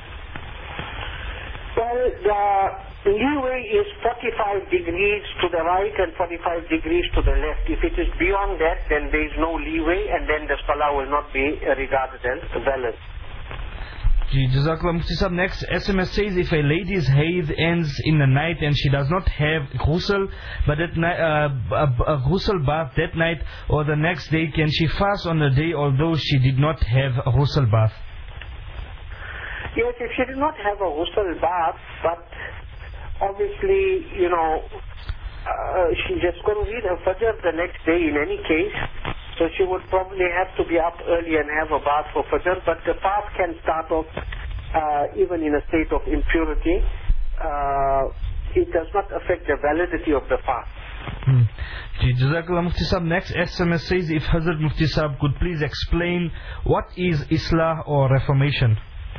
Well, the leeway is forty-five degrees to the right and forty-five degrees to the left. If it is beyond that, then there is no leeway, and then the salah will not be regarded as valid. Ji, Jazakallah Mufti Sahib. Next S M S says, if a lady's haid ends in the night and she does not have ghusl, but at night, uh, a, a ghusl bath that night or the next day, can she fast on the day although she did not have a ghusl bath? Yes, if she did not have a ghusl bath, but obviously, you know, uh, she's just going to read her Fajr the next day in any case, so she would probably have to be up early and have a bath for Fajr, but the fast can start off uh, even in a state of impurity. Uh, it does not affect the validity of the fast. Hmm. Jazakallah Mufti Sahib. Next S M S says, if Hazrat Mufti Sahib could please explain what is Islah or Reformation?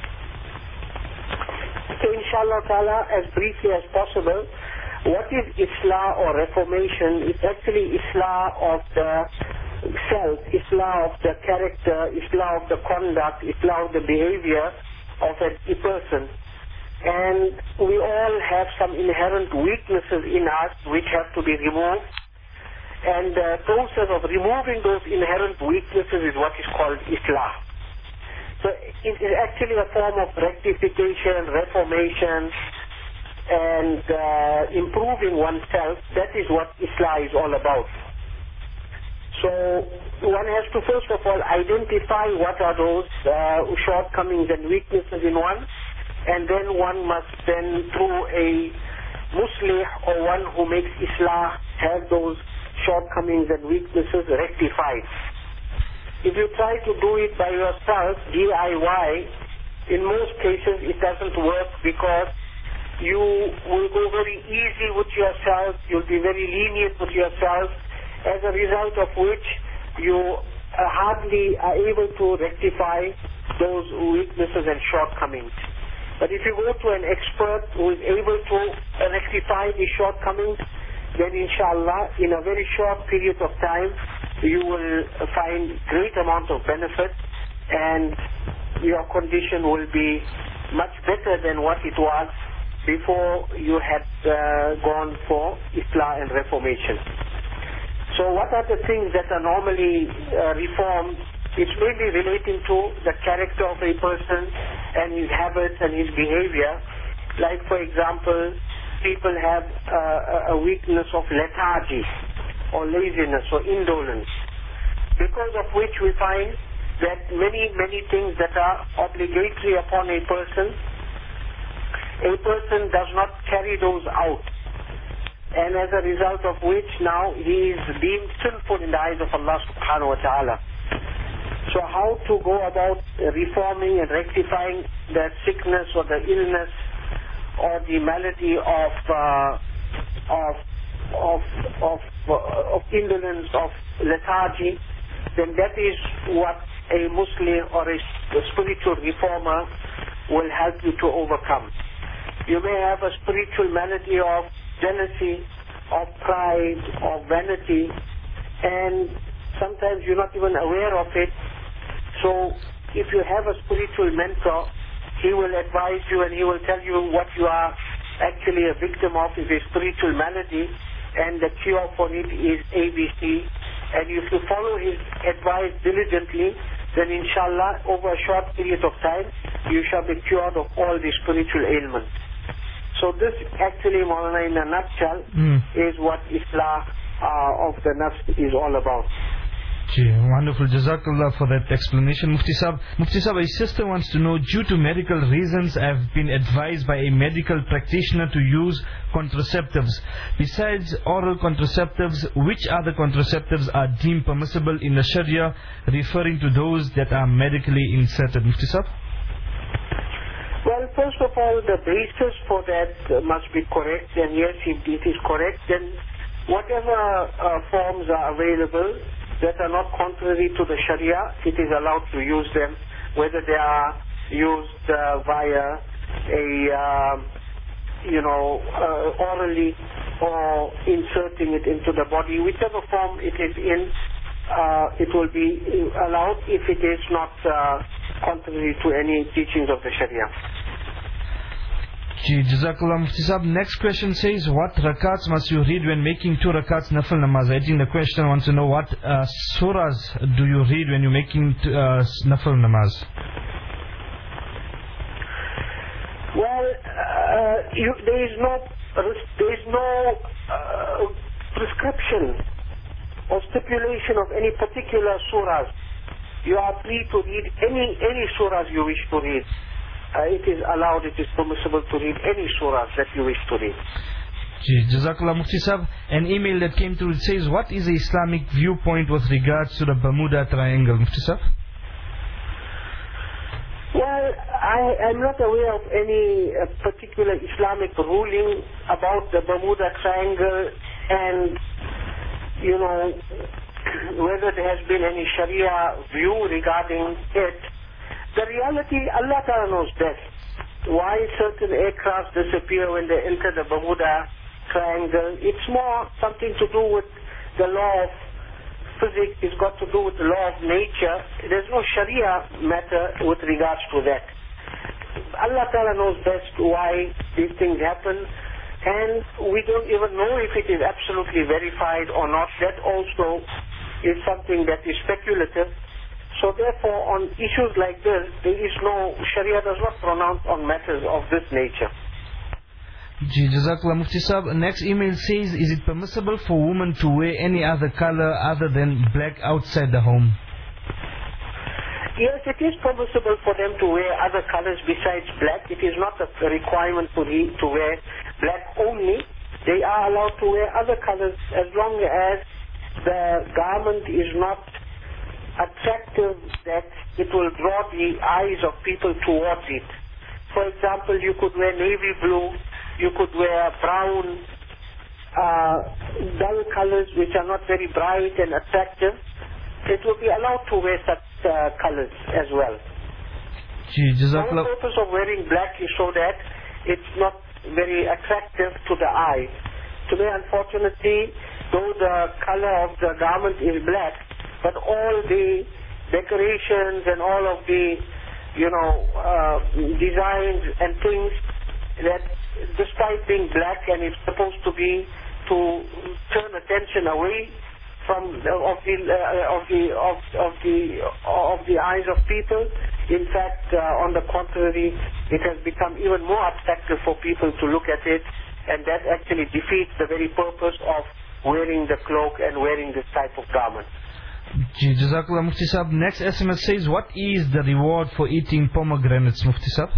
So inshallah ta'ala, as briefly as possible, what is Islah or Reformation? It's actually Islah of the self, Islah of the character, Islah of the conduct, Islah of the behavior of a person. And we all have some inherent weaknesses in us which have to be removed. And the process of removing those inherent weaknesses is what is called Islah. So it is actually a form of rectification, reformation, and uh, improving oneself. That is what Islah is all about. So one has to first of all identify what are those uh, shortcomings and weaknesses in one, and then one must then, through a muslih or one who makes Islah, have those shortcomings and weaknesses rectified. If you try to do it by yourself, D I Y, in most cases it doesn't work, because you will go very easy with yourself, you'll be very lenient with yourself, as a result of which you uh, hardly are able to rectify those weaknesses and shortcomings. But if you go to an expert who is able to rectify these shortcomings, then inshallah, in a very short period of time, you will find great amount of benefit, and your condition will be much better than what it was before you had uh, gone for Islah and Reformation. So what are the things that are normally uh, reformed? It's mainly relating to the character of a person and his habits and his behavior. Like, for example, people have uh, a weakness of lethargy or laziness or indolence, because of which we find that many, many things that are obligatory upon a person, a person does not carry those out. And as a result of which now he is deemed sinful in the eyes of Allah subhanahu wa ta'ala. So how to go about reforming and rectifying the sickness or the illness or the malady of uh, of of of uh, of indolence, of lethargy, then that is what a Muslim or a, a spiritual reformer will help you to overcome. You may have a spiritual malady of jealousy, of pride, of vanity, and sometimes you're not even aware of it. So if you have a spiritual mentor, he will advise you and he will tell you what you are actually a victim of is a spiritual malady, and the cure for it is A B C. And if you follow his advice diligently, then inshallah over a short period of time you shall be cured of all the spiritual ailments. So this actually, Maulana, in a nutshell, mm. is what Islah uh, of the nafs is all about. Gee, wonderful. Jazakallah for that explanation, Mufti Sahib. Mufti Sahib, a sister wants to know, due to medical reasons, I have been advised by a medical practitioner to use contraceptives. Besides oral contraceptives, which other contraceptives are deemed permissible in the Sharia, referring to those that are medically inserted? Mufti Sahib? Well, first of all, the basis for that must be correct, and yes, if it is correct, then whatever uh, forms are available that are not contrary to the Sharia, it is allowed to use them, whether they are used uh, via a, uh, you know, uh, orally or inserting it into the body. Whichever form it is in, uh, it will be allowed if it is not uh, contrary to any teachings of the Sharia. Ji, Jazakallah Mufti Sahib. Next question says, what rakats must you read when making two rakats nafil namaz? I think the question wants to know what uh, surahs do you read when you're making uh, nafil namaz? Well, uh, you, there is no there is no uh, prescription or stipulation of any particular surahs. You are free to read any any surahs you wish to read. Uh, it is allowed, it is permissible to read any surah that you wish to read. Ji, Jazakallah Mufti Sahib. An email that came through, it says, what is the Islamic viewpoint with regards to the Bermuda Triangle? Mufti Sahib? Well, I am not aware of any uh, particular Islamic ruling about the Bermuda Triangle, and, you know, whether there has been any Sharia view regarding it. The reality, Allah Ta'ala knows best. Why certain aircraft disappear when they enter the Bermuda Triangle. It's more something to do with the law of physics. It's got to do with the law of nature. There's no Sharia matter with regards to that. Allah Ta'ala knows best why these things happen, and we don't even know if it is absolutely verified or not. That also is something that is speculative. So therefore, on issues like this, there is no, Sharia does not pronounce on matters of this nature. Ji, Jazakallah Mufti Sahib. Next email says, is it permissible for women to wear any other color other than black outside the home? Yes, it is permissible for them to wear other colors besides black. It is not a requirement for them to wear black only. They are allowed to wear other colors as long as the garment is not attractive, that it will draw the eyes of people towards it. For example, you could wear navy blue, you could wear brown, uh, dull colors which are not very bright and attractive. It will be allowed to wear such uh, colors as well. Gee, the whole purpose of wearing black is so that it's not very attractive to the eye. Today, unfortunately, though the color of the garment is black, but all the decorations and all of the, you know, uh, designs and things that, despite being black and it's supposed to be to turn attention away from the, of the uh, of the of, of the of the eyes of people, in fact, uh, on the contrary, it has become even more attractive for people to look at it, and that actually defeats the very purpose of wearing the cloak and wearing this type of garment. Ji, Jazakallah Mufti Sahib. Next S M S says, what is the reward for eating pomegranates, Mufti Sahib?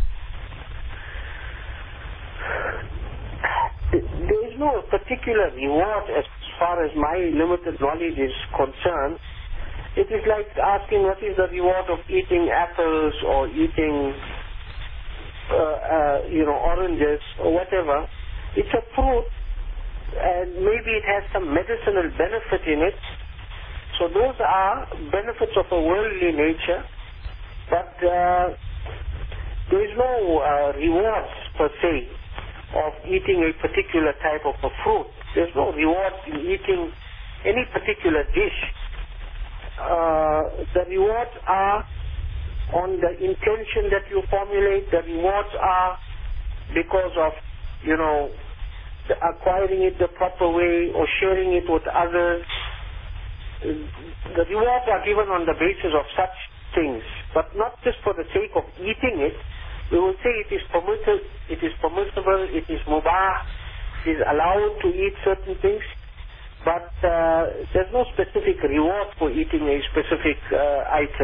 There is no particular reward as far as my limited knowledge is concerned. It is like asking what is the reward of eating apples or eating, uh, uh, you know, oranges or whatever. It's a fruit, and maybe it has some medicinal benefit in it. So those are benefits of a worldly nature, but uh, there is no uh, rewards per se of eating a particular type of a fruit. There's no reward in eating any particular dish. Uh, the rewards are on the intention that you formulate. The rewards are because of, you know, the acquiring it the proper way or sharing it with others. The rewards are given on the basis of such things, but not just for the sake of eating it. We will say it is permissible, it is permissible, it is mubah, it is allowed to eat certain things, but uh, there's no specific reward for eating a specific uh, item.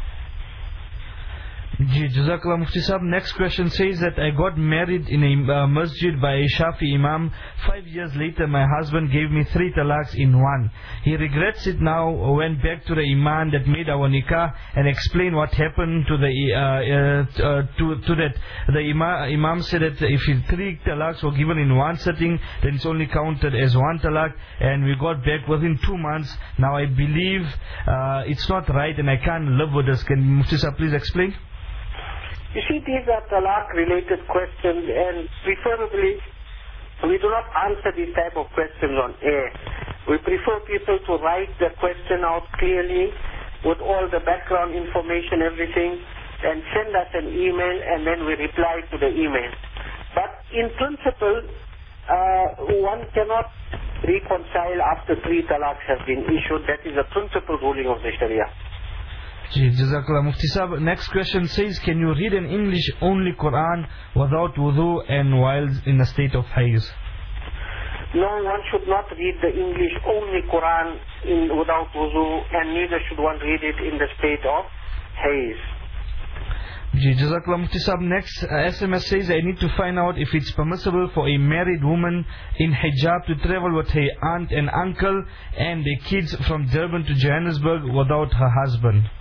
Ji, Jazakallah Mufti Sahab. Next question says that I got married in a uh, masjid by a Shafi Imam. Five years later, my husband gave me three talaqs in one. He regrets it now, went back to the Imam that made our nikah and explained what happened to the uh, uh, uh, to, to that. The Imam, Imam said that if three talaqs were given in one sitting, then it's only counted as one talaq, and we got back within two months. Now I believe uh, it's not right and I can't live with this. Can Mufti Sahab please explain? You see, these are talaq-related questions, and preferably, we do not answer these type of questions on air. We prefer people to write the question out clearly with all the background information, everything, and send us an email, and then we reply to the email. But in principle, uh, one cannot reconcile after three talaqs have been issued. That is a principal ruling of the Sharia. Jazakallah Mufti Sahab. Next question says, can you read an English only Quran without wudu and while in a state of hayz? No, one should not read the English only Quran in, without wudu, and neither should one read it in the state of hayz. Jazakallah Mufti Sahab. Next uh, S M S says, I need to find out if it's permissible for a married woman in hijab to travel with her aunt and uncle and their kids from Durban to Johannesburg without her husband.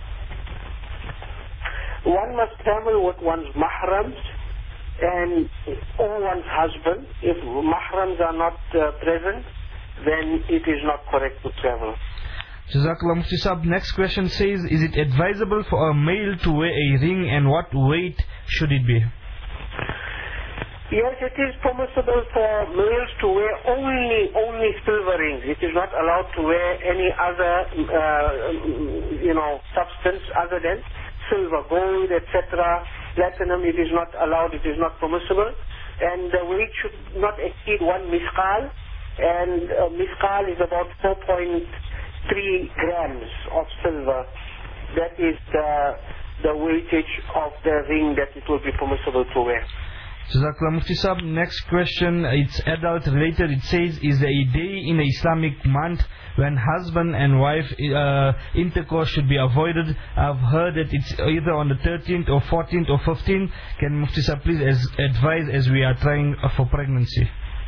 One must travel with one's mahrams and or one's husband. If mahrams are not uh, present, then it is not correct to travel. Jazakallah Mufti Sahab. Next question says, is it advisable for a male to wear a ring, and what weight should it be? Yes, it is permissible for males to wear only only silver rings. It is not allowed to wear any other, uh, you know, substance other than silver, gold, et cetera. Platinum, it is not allowed. It is not permissible, and the weight should not exceed one misqal, and uh, misqal is about four point three grams of silver. That is the the weightage of the ring that it will be permissible to wear. Jazakallah Mufti Sahab. Next question, it's adult related. It says, is there a day in the Islamic month when husband and wife uh, intercourse should be avoided? I've heard that it's either on the thirteenth or fourteenth or fifteenth. Can Mufti Sahab please as advise as we are trying uh, for pregnancy?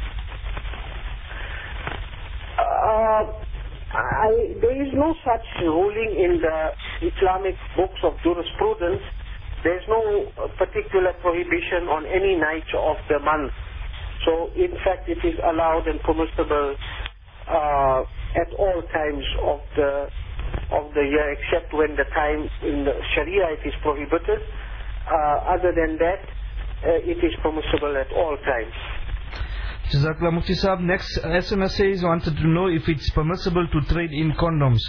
Uh, I, there is no such ruling in the Islamic books of jurisprudence. There is no particular prohibition on any night of the month. So, in fact, it is allowed and permissible uh, at all times of the of the year, except when the time in the Sharia it is prohibited. Uh, other than that, uh, it is permissible at all times. Jazakallah Mufti Sahab. Next S M S says, wanted to know if it's permissible to trade in condoms.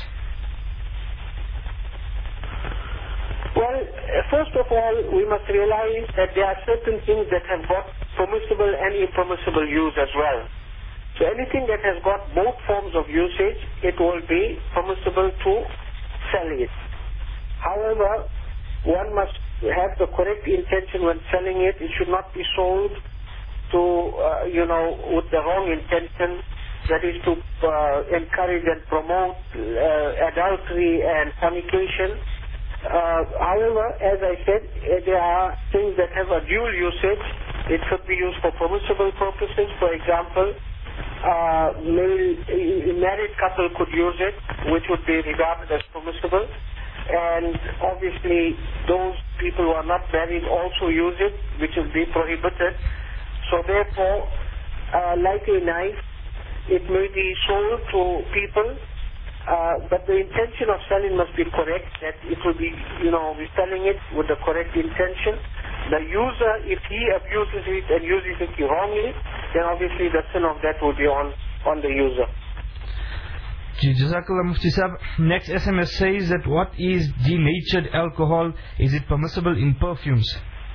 Well, first of all, we must realize that there are certain things that have got permissible and impermissible use as well. So anything that has got both forms of usage, it will be permissible to sell it. However, one must have the correct intention when selling it. It should not be sold to, uh, you know, with the wrong intention. That is to uh, encourage and promote uh, adultery and fornication. Uh, however, as I said, uh, there are things that have a dual usage. It could be used for permissible purposes. For example, uh, male, a married couple could use it, which would be regarded as permissible. And obviously those people who are not married also use it, which will be prohibited. So therefore, uh, like a knife, it may be sold to people, uh, but the intention of selling must be correct, that it will be, you know, we're selling it with the correct intention. The user, if he abuses it and uses it wrongly, then obviously the sin of that will be on, on the user. Jazakallah Mufti Sahib. Next S M S says that what is denatured alcohol? Is it permissible in perfumes?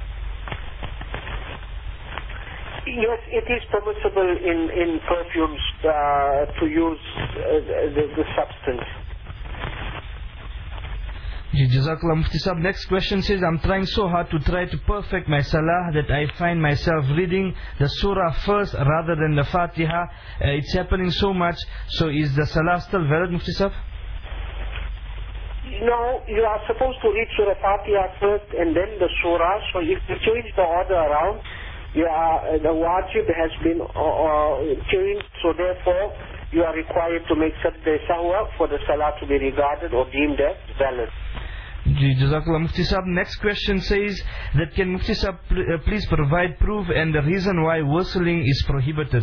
Yes, it is permissible in, in perfumes uh, to use uh, the, the substance. Jazakallah Mufti Sahib. Next question says, I'm trying so hard to try to perfect my salah that I find myself reading the surah first rather than the Fatiha. Uh, it's happening so much. So is the salah still valid, Mufti Sahib? No, you are supposed to read Surah Fatiha first and then the surah. So if you change the order around, you are, the wajib has been uh, uh, changed. So therefore, you are required to make sajda sahwa for the salah to be regarded or deemed as valid. Jazakallah Mufti Sahib. Next question says that can Mufti Sahib pl uh, please provide proof and the reason why whistling is prohibited?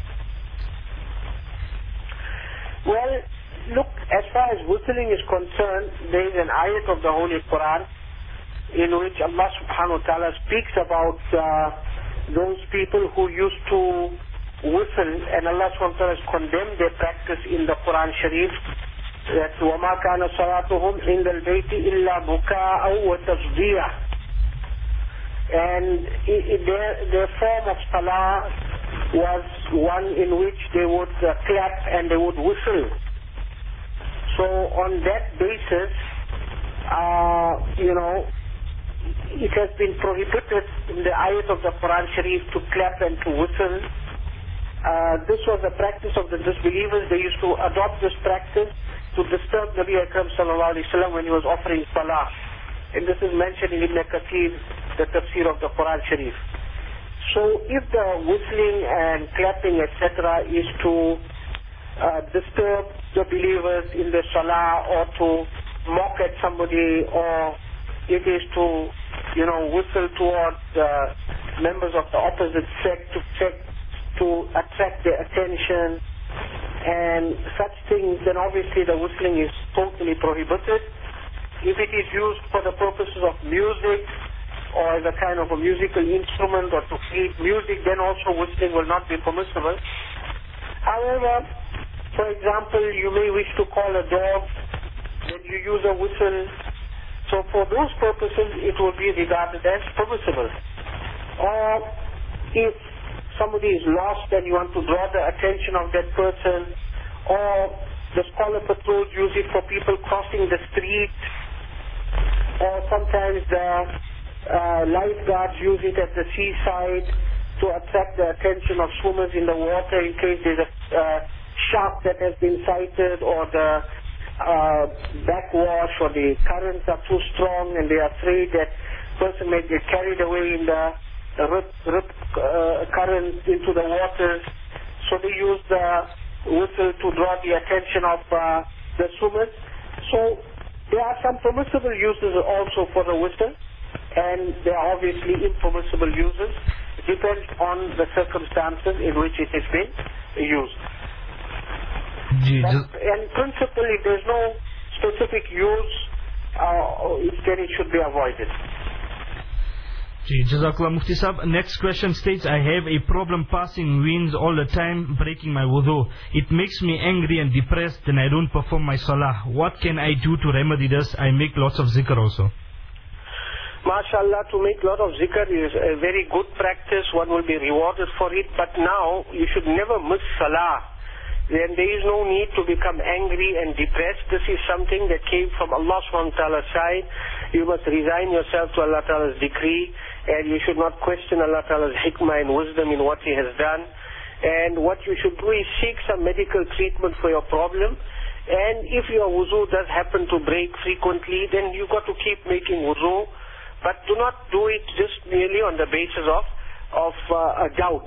Well, look, as far as whistling is concerned, there is an ayat of the Holy Quran in which Allah subhanahu wa ta'ala speaks about uh, those people who used to whistle, and Allah subhanahu wa ta'ala has condemned their practice in the Quran Sharif, that وَمَا كَانَ صَلَاتُهُمْ عِنْدَ الْبَيْتِ إِلَّا بُكَاءً وَتَصْدِيَةً. And it, it, their, their form of salah was one in which they would uh, clap and they would whistle. So on that basis, uh, you know, it has been prohibited in the ayat of the Quran Sharif to clap and to whistle. Uh, this was a practice of the disbelievers. They used to adopt this practice to disturb Nabi Akram sallallahu alaihi wasallam when he was offering salah. And this is mentioned in Ibn Kathir, the tafsir of the Quran Sharif. So if the whistling and clapping et cetera is to uh, disturb the believers in the salah or to mock at somebody, or it is to, you know, whistle towards uh, members of the opposite sect to check, to attract their attention and such things, then obviously the whistling is totally prohibited. If it is used for the purposes of music or as a kind of a musical instrument or to create music, then also whistling will not be permissible. However, for example, you may wish to call a dog, then you use a whistle. So for those purposes, it will be regarded as permissible. Or if somebody is lost and you want to draw the attention of that person, or the scholar patrols use it for people crossing the street, or sometimes the uh, lifeguards use it at the seaside to attract the attention of swimmers in the water in case there's a uh, shark that has been sighted, or the uh, backwash or the currents are too strong and they are afraid that person may get carried away in the the rip, rip uh, current into the water. So they use the whistle to draw the attention of uh, the swimmers. So there are some permissible uses also for the whistle, and there are obviously impermissible uses. It depends on the circumstances in which it has been used. But in principle, if there's no specific use, uh, then it should be avoided. Jazakallah Mufti Sahib. Next question states, I have a problem passing winds all the time, breaking my wudu. It makes me angry and depressed and I don't perform my salah. What can I do to remedy this? I make lots of zikr also. MashaAllah, to make a lot of zikr is a very good practice. One will be rewarded for it. But now, you should never miss salah. Then there is no need to become angry and depressed. This is something that came from Allah subhanahu wa ta'ala's side. You must resign yourself to Allah ta'ala's decree, and you should not question Allah ta'ala's hikmah and wisdom in what He has done. And what you should do is seek some medical treatment for your problem. And if your wuzu does happen to break frequently, then you've got to keep making wuzu. But do not do it just merely on the basis of, of uh, a doubt.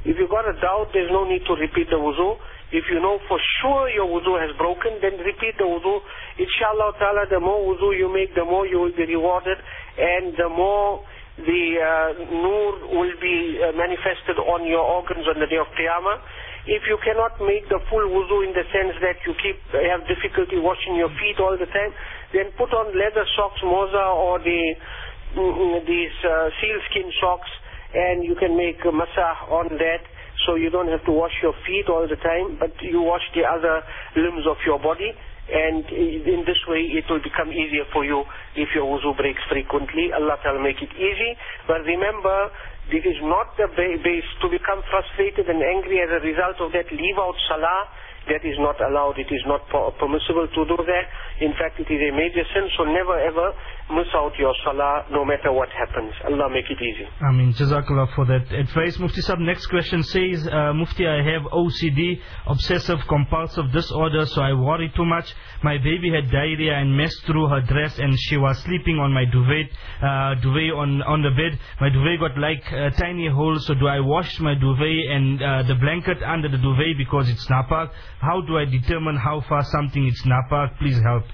If you got a doubt, there's no need to repeat the wuzu. If you know for sure your wuzu has broken, then repeat the wuzu. Inshallah ta'ala, the more wuzu you make, the more you will be rewarded, and the more the uh, nur will be uh, manifested on your organs on the day of Qiyamah. If you cannot make the full wuzu in the sense that you keep have difficulty washing your feet all the time, then put on leather socks, moza, or the mm, these uh, sealskin socks, and you can make a masah on that, so you don't have to wash your feet all the time, but you wash the other limbs of your body, and in this way it will become easier for you if your wuzu breaks frequently. Allah Ta'ala make it easy. But remember, it is not the base to become frustrated and angry as a result of that. Leave out salah. That is not allowed. It is not permissible to do that. In fact, it is a major sin, so never ever miss out your salah no matter what happens. Allah make it easy. Ameen. Jazakallah for that advice. Mufti Sahib, next question says, uh, Mufti, I have O C D, obsessive compulsive disorder, so I worry too much. My baby had diarrhea and messed through her dress, and she was sleeping on my duvet, uh, duvet on, on the bed. My duvet got like a tiny hole, so do I wash my duvet and uh, the blanket under the duvet because it's napak? How do I determine how far something is napak? Please help.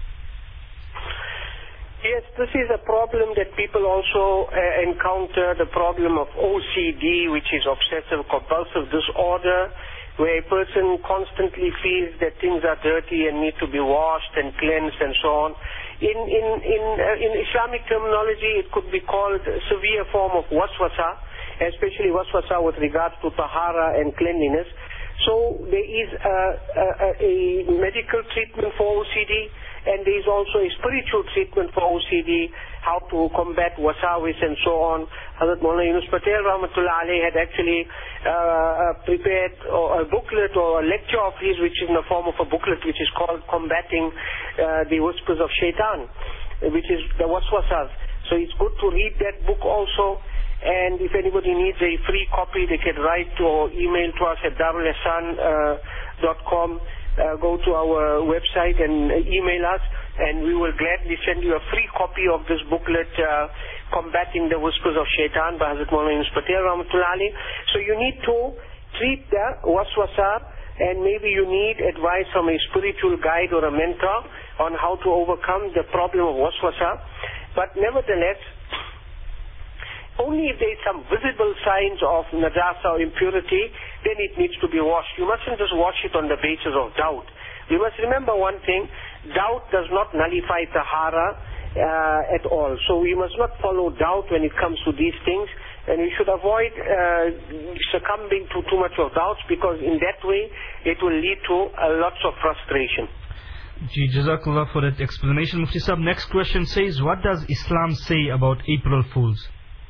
Yes, this is a problem that people also uh, encounter, the problem of O C D, which is obsessive compulsive disorder, where a person constantly feels that things are dirty and need to be washed and cleansed and so on. In, in, in, uh, in Islamic terminology, it could be called a severe form of waswasa, especially waswasa with regards to tahara and cleanliness. So there is a, a, a medical treatment for O C D, and there is also a spiritual treatment for O C D, how to combat wasawis and so on. Hazrat Maulana Yunus Patel Rahmatullah Alayhi had actually uh, prepared a booklet or a lecture of his, which is in the form of a booklet, which is called Combating uh, the Whispers of Shaitan, which is the waswasas. So it's good to read that book also. And if anybody needs a free copy, they can write or email to us at darul ihsan dot com. Uh, go to our website and email us, and we will gladly send you a free copy of this booklet, uh, Combating the Whispers of Shaitan by Hazrat Maulana Yunus Patel Rahmatullah Alayhi. So you need to treat the waswasa, and maybe you need advice from a spiritual guide or a mentor on how to overcome the problem of waswasa. But nevertheless, only if there is some visible signs of najasa or impurity, then it needs to be washed. You mustn't just wash it on the basis of doubt. We must remember one thing, doubt does not nullify tahara uh, at all. So we must not follow doubt when it comes to these things, and we should avoid uh, succumbing to too much of doubts, because in that way it will lead to uh, lots of frustration. Ji, Jazakallah for that explanation. Mufti Sahib, next question says, what does Islam say about April Fools?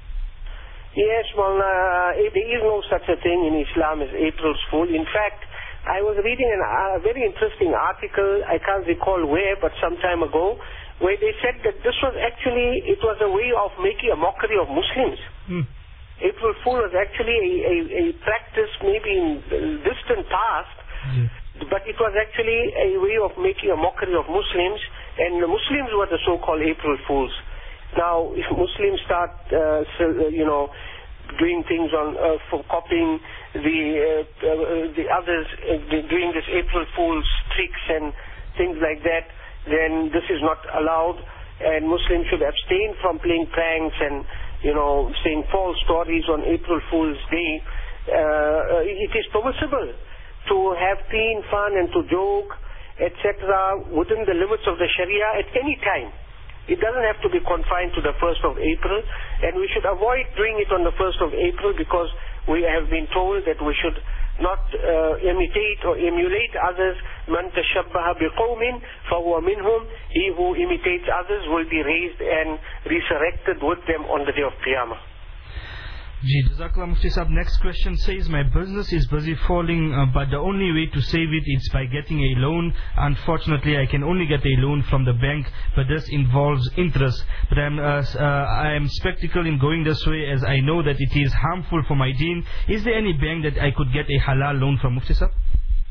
Yes, well, uh, there is no such a thing in Islam as April's Fool. In fact, I was reading an, a very interesting article, I can't recall where, but some time ago, where they said that this was actually, it was a way of making a mockery of Muslims. Hmm. April Fool was actually a, a, a practice maybe in the distant past, hmm. but it was actually a way of making a mockery of Muslims, and the Muslims were the so-called April Fools. Now, if Muslims start, uh, you know, doing things on uh, for copying the uh, uh, the others, uh, doing this April Fool's tricks and things like that, then this is not allowed, and Muslims should abstain from playing pranks and, you know, saying false stories on April Fool's Day. Uh, it is permissible to have clean fun and to joke, et cetera, within the limits of the Sharia at any time. It doesn't have to be confined to the first of April, and we should avoid doing it on the first of April, because we have been told that we should not uh, imitate or emulate others. Man tashabbaha biqawmin fahuwa minhum. He who imitates others will be raised and resurrected with them on the day of Qiyamah. Ji, Jazakallah Mufti Sahib. Next question says, my business is busy falling, uh, but the only way to save it is by getting a loan. Unfortunately, I can only get a loan from the bank, but this involves interest. But I'm, uh, uh, I am skeptical in going this way, as I know that it is harmful for my deen. Is there any bank that I could get a halal loan from, Mufti Sahib?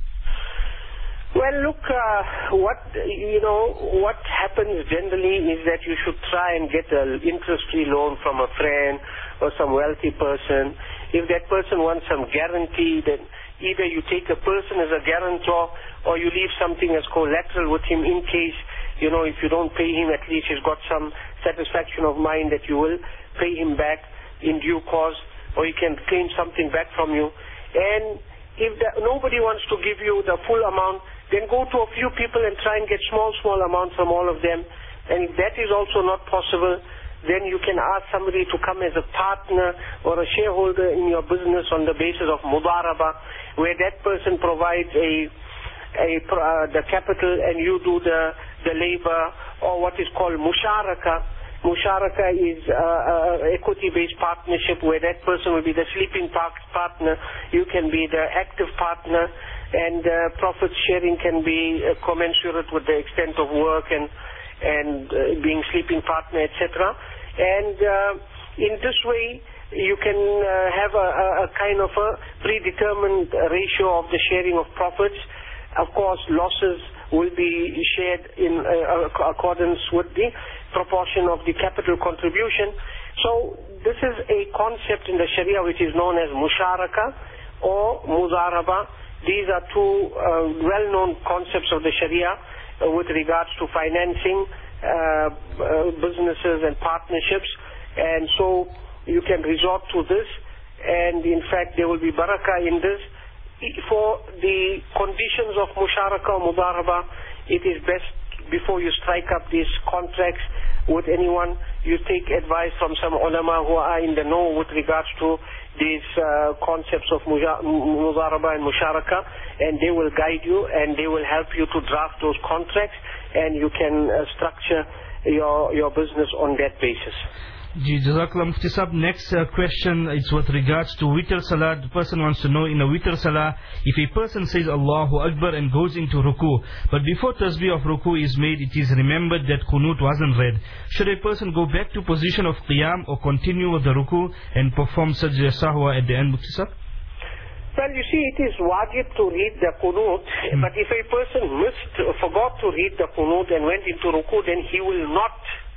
Well, look, uh, what, you know, what happens generally is that you should try and get an interest-free loan from a friend or some wealthy person. if that person wants some guarantee, then either you take a person as a guarantor or you leave something as collateral with him in case, you know, if you don't pay him, at least he's got some satisfaction of mind that you will pay him back in due course, or he can claim something back from you. And if the, nobody wants to give you the full amount, then go to a few people and try and get small, small amounts from all of them. And if that is also not possible, then you can ask somebody to come as a partner or a shareholder in your business on the basis of mudaraba, where that person provides a, a uh, the capital and you do the, the labor, or what is called musharaka. Musharaka is uh, uh, equity-based partnership where that person will be the sleeping partner, you can be the active partner, and uh, profit sharing can be uh, commensurate with the extent of work and and uh, being sleeping partner, et cetera. And uh, in this way, you can uh, have a, a kind of a predetermined ratio of the sharing of profits. Of course, losses will be shared in uh, accordance with the proportion of the capital contribution. So this is a concept in the Sharia which is known as musharaka or mudaraba. These are two uh, well-known concepts of the Sharia uh, with regards to financing uh, uh, businesses and partnerships. And so you can resort to this, and in fact there will be barakah in this. For the conditions of musharaka or mudaraba, it is best before you strike up these contracts with anyone, you take advice from some ulama who are in the know with regards to these uh, concepts of mudaraba and musharaka, and they will guide you and they will help you to draft those contracts, and you can uh, structure your, your business on that basis. Ji, Jazakallah Mufti Sahib. Next uh, question, it's with regards to witr salah. The person wants to know, in a witr salah, if a person says Allahu Akbar and goes into ruku, but before tasbih of ruku is made, it is remembered that qunut wasn't read. Should a person go back to position of qiyam or continue with the ruku and perform sajda sahwa at the end, Mufti Sahib? Well, you see, it is wajib to read the qunut, hmm. but if a person missed, forgot to read the qunut and went into ruku, then he will not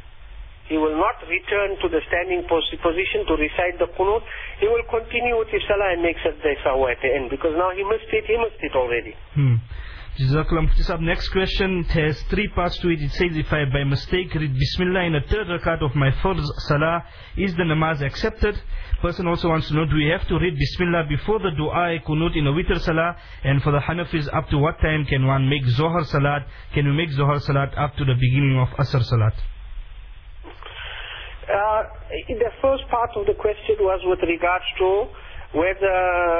He will not return to the standing position to recite the qunut. He will continue with his salah and make sajda sahwa at the end, because now he missed it, he missed it already. Hmm. Jazakallah Mufti Sahib. Next question, it has three parts to it. It says, if I by mistake read Bismillah in the third rakat of my first salah, is the namaz accepted? Person also wants to know, do we have to read Bismillah before the dua qunut in a witr salah? And for the Hanafis, up to what time can one make Zohar salat? Can we make Zohar salat up to the beginning of Asr salat? Uh, the first part of the question was with regards to whether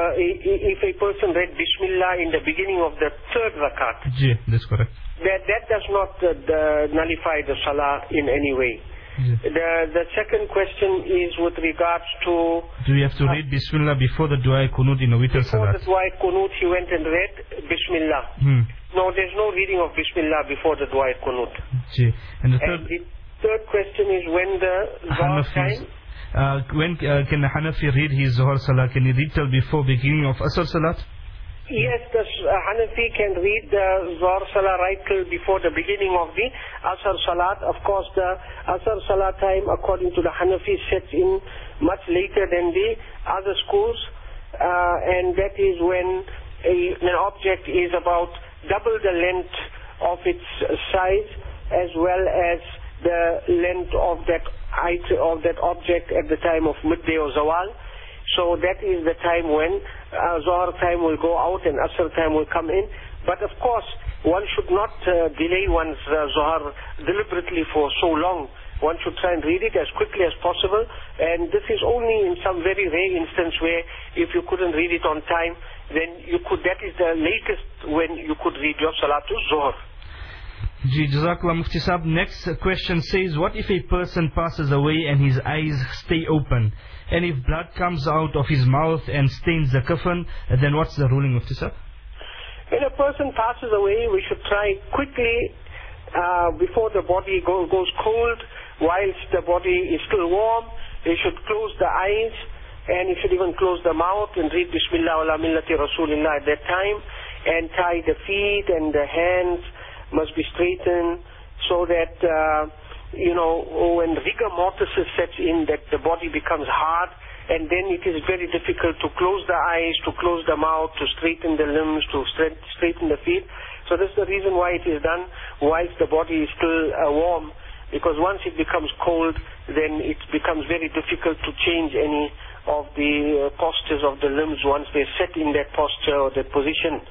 if a person read Bismillah in the beginning of the third rakat. Yeah, that's correct. That, that does not uh, the, nullify the salah in any way. Yeah. The, the second question is with regards to... Do you have to uh, read Bismillah before the dua qunut in a witr salat? Before the dua qunut, he went and read Bismillah. Hmm. No, there's no reading of Bismillah before the dua qunut. Yeah. And the third... And Third question is when the Zohar time. Uh, when uh, can the Hanafi read his Zohar Salah? Can he read till before beginning of Asr Salat? Yes, the uh, Hanafi can read the Zohar Salah right till before the beginning of the Asr Salat. Of course, the Asr Salat time, according to the Hanafi, sets in much later than the other schools, uh, and that is when a, an object is about double the length of its size, as well as the length of that height of that object at the time of midday or zawal. So that is the time when uh, Zohar time will go out and Asr time will come in. But of course, one should not uh, delay one's uh, Zohar deliberately for so long. One should try and read it as quickly as possible. And this is only in some very rare instance where if you couldn't read it on time, then you could, that is the latest when you could read your Salatul Zohar. Ji, Jazakallah Mufti Sahib. Next question says, what if a person passes away and his eyes stay open? And if blood comes out of his mouth and stains the kafan, then what's the ruling, Mufti Sahib? When a person passes away, we should try quickly, uh, before the body go, goes cold, whilst the body is still warm, you should close the eyes, and you should even close the mouth and read Bismillah ala millati Rasulillah at that time, and tie the feet and the hands must be straightened, so that, uh, you know, when rigor mortis sets in, that the body becomes hard and then it is very difficult to close the eyes, to close the mouth, to straighten the limbs, to straight, straighten the feet. So this is the reason why it is done whilst the body is still uh, warm, because once it becomes cold, then it becomes very difficult to change any of the uh, postures of the limbs once they set in that posture or that position.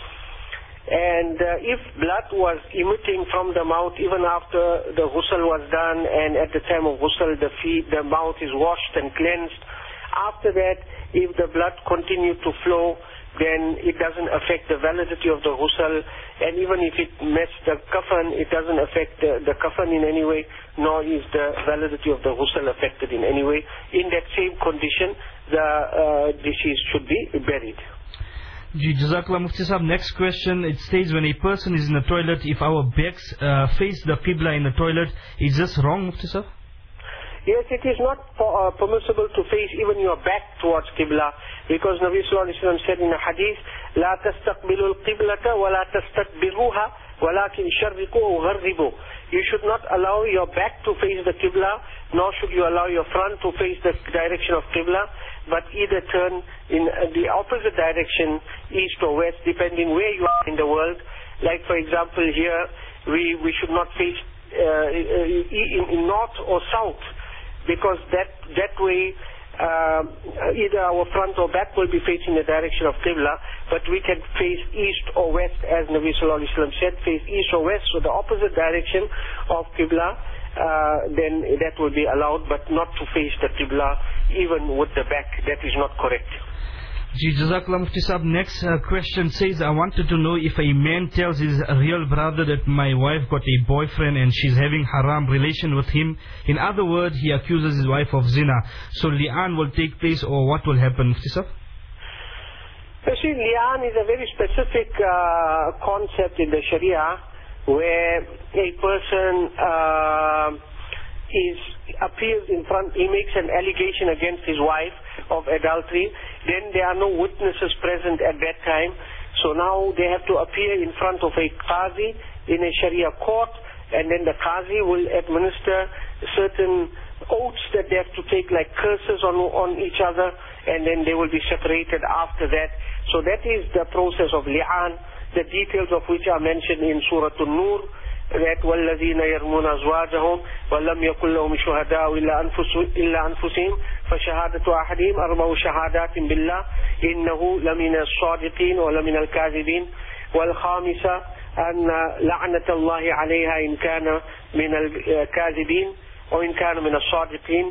And uh, if blood was emitting from the mouth even after the ghusl was done, and at the time of ghusl the feet, the mouth is washed and cleansed, after that if the blood continued to flow, then it doesn't affect the validity of the ghusl, and even if it messed the kafan, it doesn't affect the, the kafan in any way, nor is the validity of the ghusl affected in any way. In that same condition, the uh, deceased should be buried. Ji, Jazakallah Mufti Sahab. Next question, it states, when a person is in the toilet, if our backs uh, face the Qibla in the toilet, is this wrong, Mufti Sahab? Yes, it is not uh, permissible to face even your back towards Qibla, because Nabi Sallallahu Alaihi Wasallam said in a hadith, لا تستقبلوا القبلة ولا تستكبروها ولكن شرقوا وغربوا. You should not allow your back to face the Qibla, nor should you allow your front to face the direction of Qibla, but either turn in the opposite direction, east or west, depending where you are in the world. Like for example here, we, we should not face uh, in, in north or south, because that, that way uh, either our front or back will be facing the direction of Qibla, but we can face east or west, as Nabi Sallallahu Alaihi Wasallam said, face east or west, so the opposite direction of Qibla, uh, then that will be allowed, but not to face the Qibla even with the back. That is not correct. Ji, Jazakallah Mufti Sahab. Next uh, question says, I wanted to know if a man tells his real brother that my wife got a boyfriend and she's having haram relation with him. In other words, he accuses his wife of zina. So li'an will take place, or what will happen, Mufti Sahab? You see, li'an is a very specific uh, concept in the Sharia, where a person uh, is appears in front, he makes an allegation against his wife of adultery, then there are no witnesses present at that time, so now they have to appear in front of a qazi in a Sharia court, and then the qazi will administer certain oaths that they have to take, like curses on, on each other, and then they will be separated after that. So that is the process of li'an, the details of which are mentioned in Surah An-Nur, that وَالَّذِينَ يَرْمُونَ أَزْوَاجَهُمْ وَلَمْ يَكُنْ لَهُمْ شُهَدَاءُ إِلَّا أَنفُسِهِمْ فَشَهَادَةُ أَحَدِهِمْ أَرْبَعُ شَهَادَاتٍ بِاللَّهِ إِنَّهُ لَمِنَ الصَّادِقِينَ وَلَمِنَ الْكَاذِبِينَ وَالْخَامِسَةُ أَنَّ لَعْنَةَ اللَّهِ عَلَيْهَا إِنْ كَانَ مِنَ الْكَاذِبِينَ وَإِنْ كَانَ مِنَ الصَّادِقِينَ.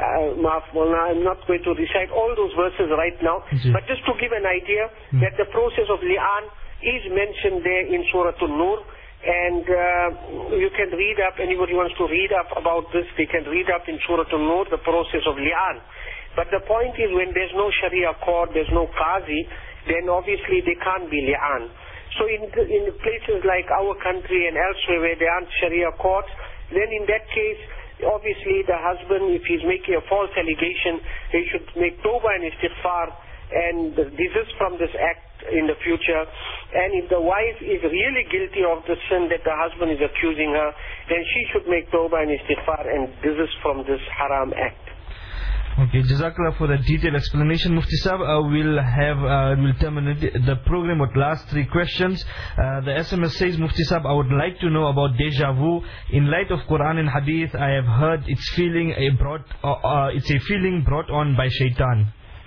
I'm not going to recite all those verses right now, mm-hmm. but just to give an idea mm-hmm. that the process of li'an is mentioned there in Surah An-Nur. And uh, you can read up, anybody wants to read up about this, they can read up in Surah An-Nur, the process of li'an. But the point is, when there's no Sharia court, there's no qazi, then obviously they can't be li'an. So in, in places like our country and elsewhere where there aren't Sharia courts, then in that case, obviously the husband, if he's making a false allegation, he should make tawbah and istighfar and desist from this act in the future. And if the wife is really guilty of the sin that the husband is accusing her, then she should make tawbah and istighfar and desist from this haram act. Okay, Jazakallah for the detailed explanation, Mufti Sahab. Uh, we'll have, uh, we'll terminate the program with last three questions. Uh, the S M S says, Mufti Sahab, I would like to know about deja vu. In light of Quran and Hadith, I have heard it's feeling a brought, uh, uh, it's a feeling brought on by shaitan.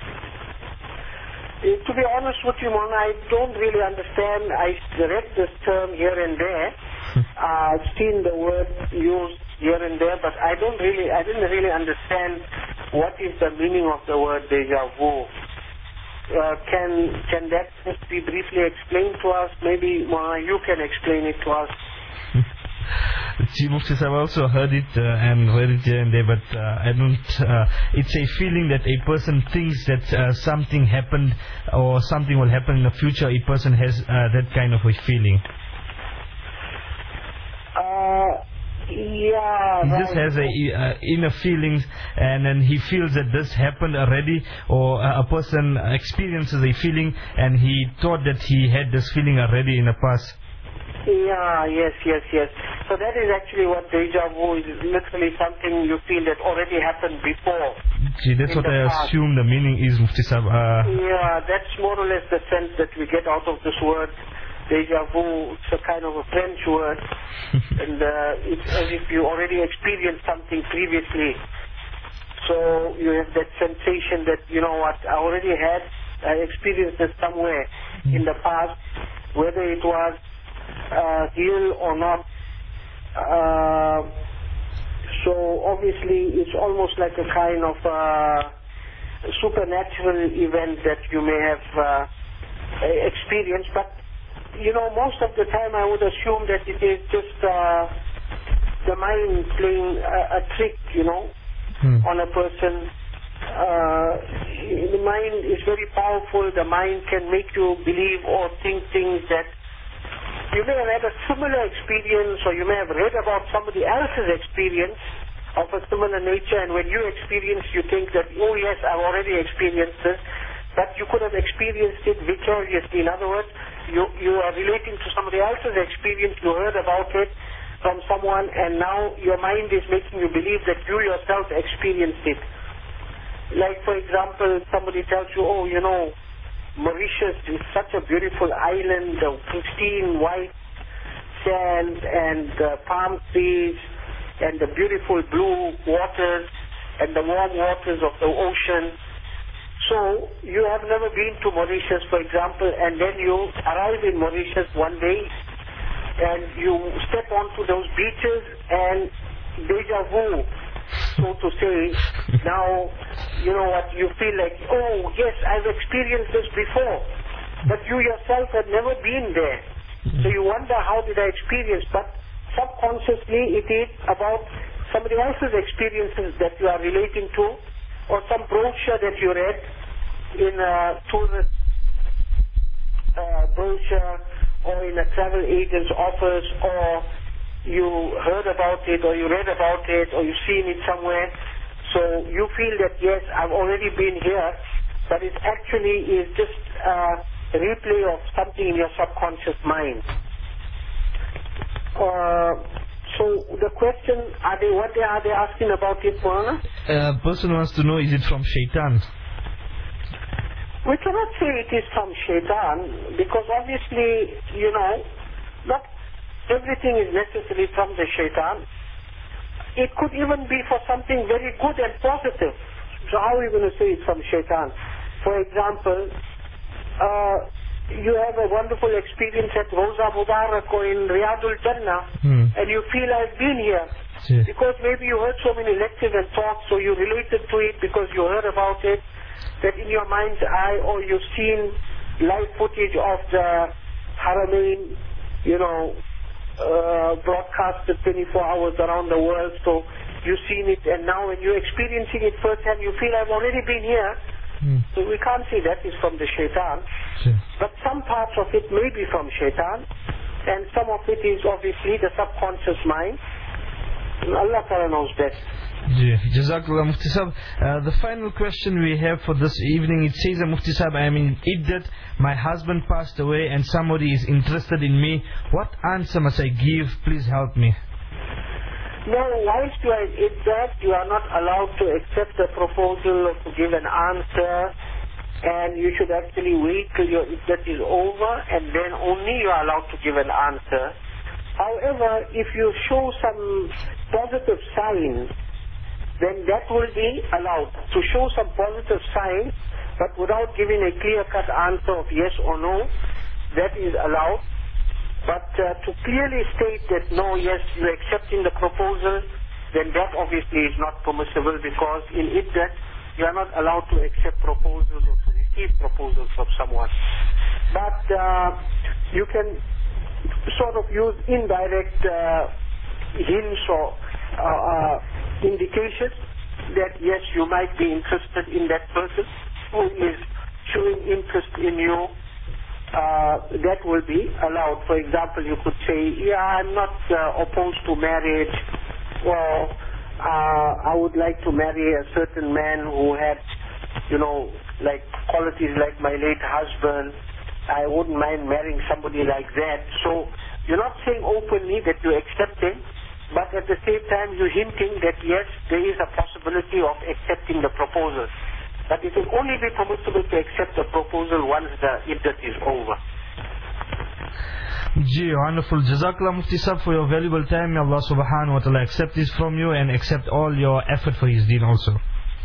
To be honest with you, Mona, I don't really understand. I read this term here and there. uh, I've seen the word used here and there, but I don't really, I didn't really understand what is the meaning of the word deja vu. Uh, can can that just be briefly explained to us? Maybe Mona, you can explain it to us. Chief Mufti Sahib also heard it uh, and heard it here and there, but uh, I don't, uh, it's a feeling that a person thinks that uh, something happened or something will happen in the future. A person has uh, that kind of a feeling. Uh, yeah. He right. just has a uh, inner feelings, and then he feels that this happened already, or uh, a person experiences a feeling and he thought that he had this feeling already in the past. Yeah, yes, yes, yes. So that is actually what deja vu is, literally something you feel that already happened before. Gee, that's in what the I past. assume the meaning is, Mufti Sahib. Uh, Yeah, that's more or less the sense that we get out of this word. Deja vu, it's a kind of a French word. and uh, it's as if you already experienced something previously. So you have that sensation that, you know what, I already had, I experienced it somewhere in the past, whether it was uh, real or not. Uh, so obviously it's almost like a kind of uh, supernatural event that you may have uh, experienced, but you know, most of the time I would assume that it is just uh, the mind playing a, a trick, you know, hmm. on a person. Uh, the mind is very powerful. The mind can make you believe or think things that you may have had a similar experience, or you may have read about somebody else's experience of a similar nature, and when you experience, you think that, oh yes, I've already experienced this, but you could have experienced it vicariously. In other words, you, you are relating to somebody else's experience, you heard about it from someone, and now your mind is making you believe that you yourself experienced it. Like, for example, somebody tells you, oh, you know, Mauritius is such a beautiful island, the pristine white sand and uh, palm trees and the beautiful blue waters and the warm waters of the ocean. So you have never been to Mauritius, for example, and then you arrive in Mauritius one day and you step onto those beaches and deja vu, so to say. Now, you know what, you feel like, oh yes, I've experienced this before, but you yourself had never been there. So you wonder, how did I experience? But subconsciously it is about somebody else's experiences that you are relating to, or some brochure that you read in a tourist uh, brochure, or in a travel agent's office, or you heard about it, or you read about it, or you've seen it somewhere. So you feel that, yes, I've already been here, but it actually is just uh, a replay of something in your subconscious mind. Uh, so the question, are they, what they are they asking about it, Moana? A person wants to know, is it from Shaitan? We cannot say it is from Shaitan, because obviously, you know, not everything is necessarily from the Shaitan. It could even be for something very good and positive. So how are you going to say it's from Shaitan? For example, uh, you have a wonderful experience at Roza Mubarak or in Riyadul Jannah, hmm. and you feel, I've been here. Yeah. Because maybe you heard so many lectures and talks, so you related to it because you heard about it, that in your mind's eye, or you've seen live footage of the Haramain, you know, Uh, broadcasted twenty-four hours around the world, so you've seen it, and now when you're experiencing it firsthand, you feel, I've already been here. Mm. So we can't say that is from the Shaitan. Sure. But some parts of it may be from Shaitan, and some of it is obviously the subconscious mind. And Allah Ta'ala knows best. Jazakallah, Mufti Sahib. Uh, the final question we have for this evening, it says, Mufti Sahib, I am in Iddat, my husband passed away and somebody is interested in me. What answer must I give? Please help me. No, whilst you are in Iddat, you are not allowed to accept the proposal or to give an answer, and you should actually wait till your Iddat is over, and then only you are allowed to give an answer. However, if you show some positive signs, then that will be allowed. To show some positive signs, but without giving a clear-cut answer of yes or no, that is allowed. But uh, to clearly state that, no, yes, you're accepting the proposal, then that obviously is not permissible, because in Iddat, you are not allowed to accept proposals or to receive proposals from someone. But uh, you can sort of use indirect uh, hints or uh, uh, indications that yes, you might be interested in that person who is showing interest in you. Uh, that will be allowed. For example, you could say, yeah, I'm not uh, opposed to marriage, or uh, I would like to marry a certain man who had, you know, like qualities like my late husband. I wouldn't mind marrying somebody like that. So You're not saying openly that you're accepting, but at the same time you're hinting that yes, there is a possibility of accepting the proposal. But it will only be permissible to accept the proposal once the iddat is over. Gee, wonderful. Jazakallah Mufti Sahib for your valuable time. May Allah subhanahu wa ta'ala accept this from you and accept all your effort for His deen also.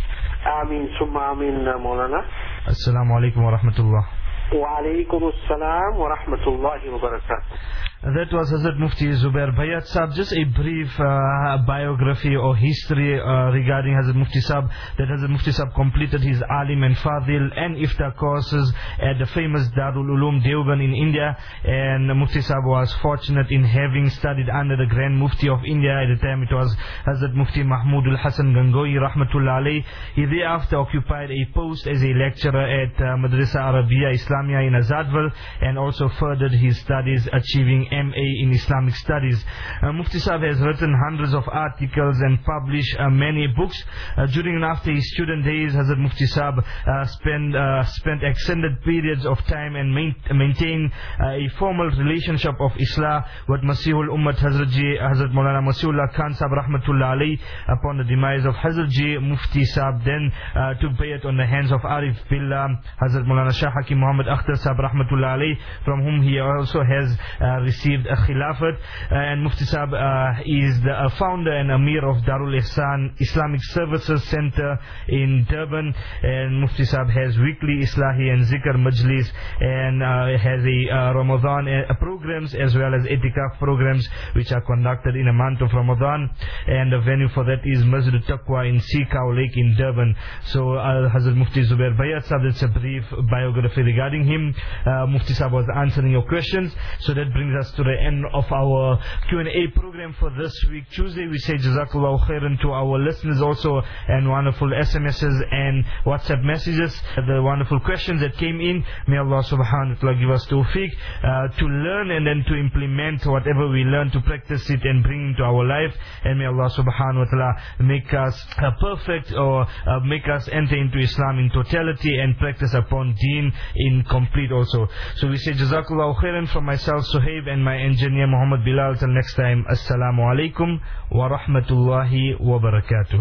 Ameen, summa ameen, Maulana. Assalamu alaikum wa rahmatullah. Wa alaikum assalam wa rahmatullahi wa barakatuh. That was Hazrat Mufti Zubair Bhayat Sahib. Just a brief uh, biography or history uh, regarding Hazrat Mufti Sahib. That Hazrat Mufti Sahib completed his Alim and Fadil and Iftar courses at the famous Darul Uloom Deoband in India. And Mufti Sahib was fortunate in having studied under the Grand Mufti of India. At the time it was Hazrat Mufti Mahmudul Hasan Gangohi Rahmatullah Alayh. He thereafter occupied a post as a lecturer at uh, Madrasa Arabiya Islamia in Azadwal, and also furthered his studies, achieving M A in Islamic Studies. Uh, Mufti Sahib has written hundreds of articles and published uh, many books. Uh, during and after his student days, Hazrat Mufti Sahib uh, spent, uh, spent extended periods of time and main, maintained uh, a formal relationship of Islah with Masihul Ummat Hazrat Ji, Hazrat Maulana Masihullah Khan Sahib Rahmatullah Alayh. Upon the demise of Hazrat Ji, Mufti Sahib then uh, took bayat on the hands of Arif Billah, Hazrat Maulana Shah Hakim Muhammad Akhtar Sahib Rahmatullah Alayh, from whom he also has uh, received a khilafat. Uh, and Mufti Sahib uh, is the uh, founder and Amir of Darul Ihsan Islamic Services Center in Durban. And Mufti Sahib has weekly Islahi and Zikr Majlis, and uh, has a uh, Ramadan uh, programs as well as Etikaf programs which are conducted in a month of Ramadan. And the venue for that is Masjid Taqwa in Seacow Lake in Durban. So uh, Hazrat Mufti Zubair Bhayat Sahib, that's a brief biography regarding him. Uh, Mufti Sahib was answering your questions. So that brings us to the end of our Q and A program for this week, Tuesday. We say Jazakallahu khairan to our listeners also, and wonderful S M Ses and WhatsApp messages, the wonderful questions that came in. May Allah subhanahu wa ta'ala give us tawfiq uh, to learn and then to implement whatever we learn, to practice it and bring into our life. And may Allah subhanahu wa ta'ala make us uh, perfect, or uh, make us enter into Islam in totality and practice upon deen in complete also. So we say Jazakallahu khairan from myself, Suhaib, and my engineer Muhammad Bilal. Till next time, Assalamu alaikum wa rahmatullahi wa barakatuh.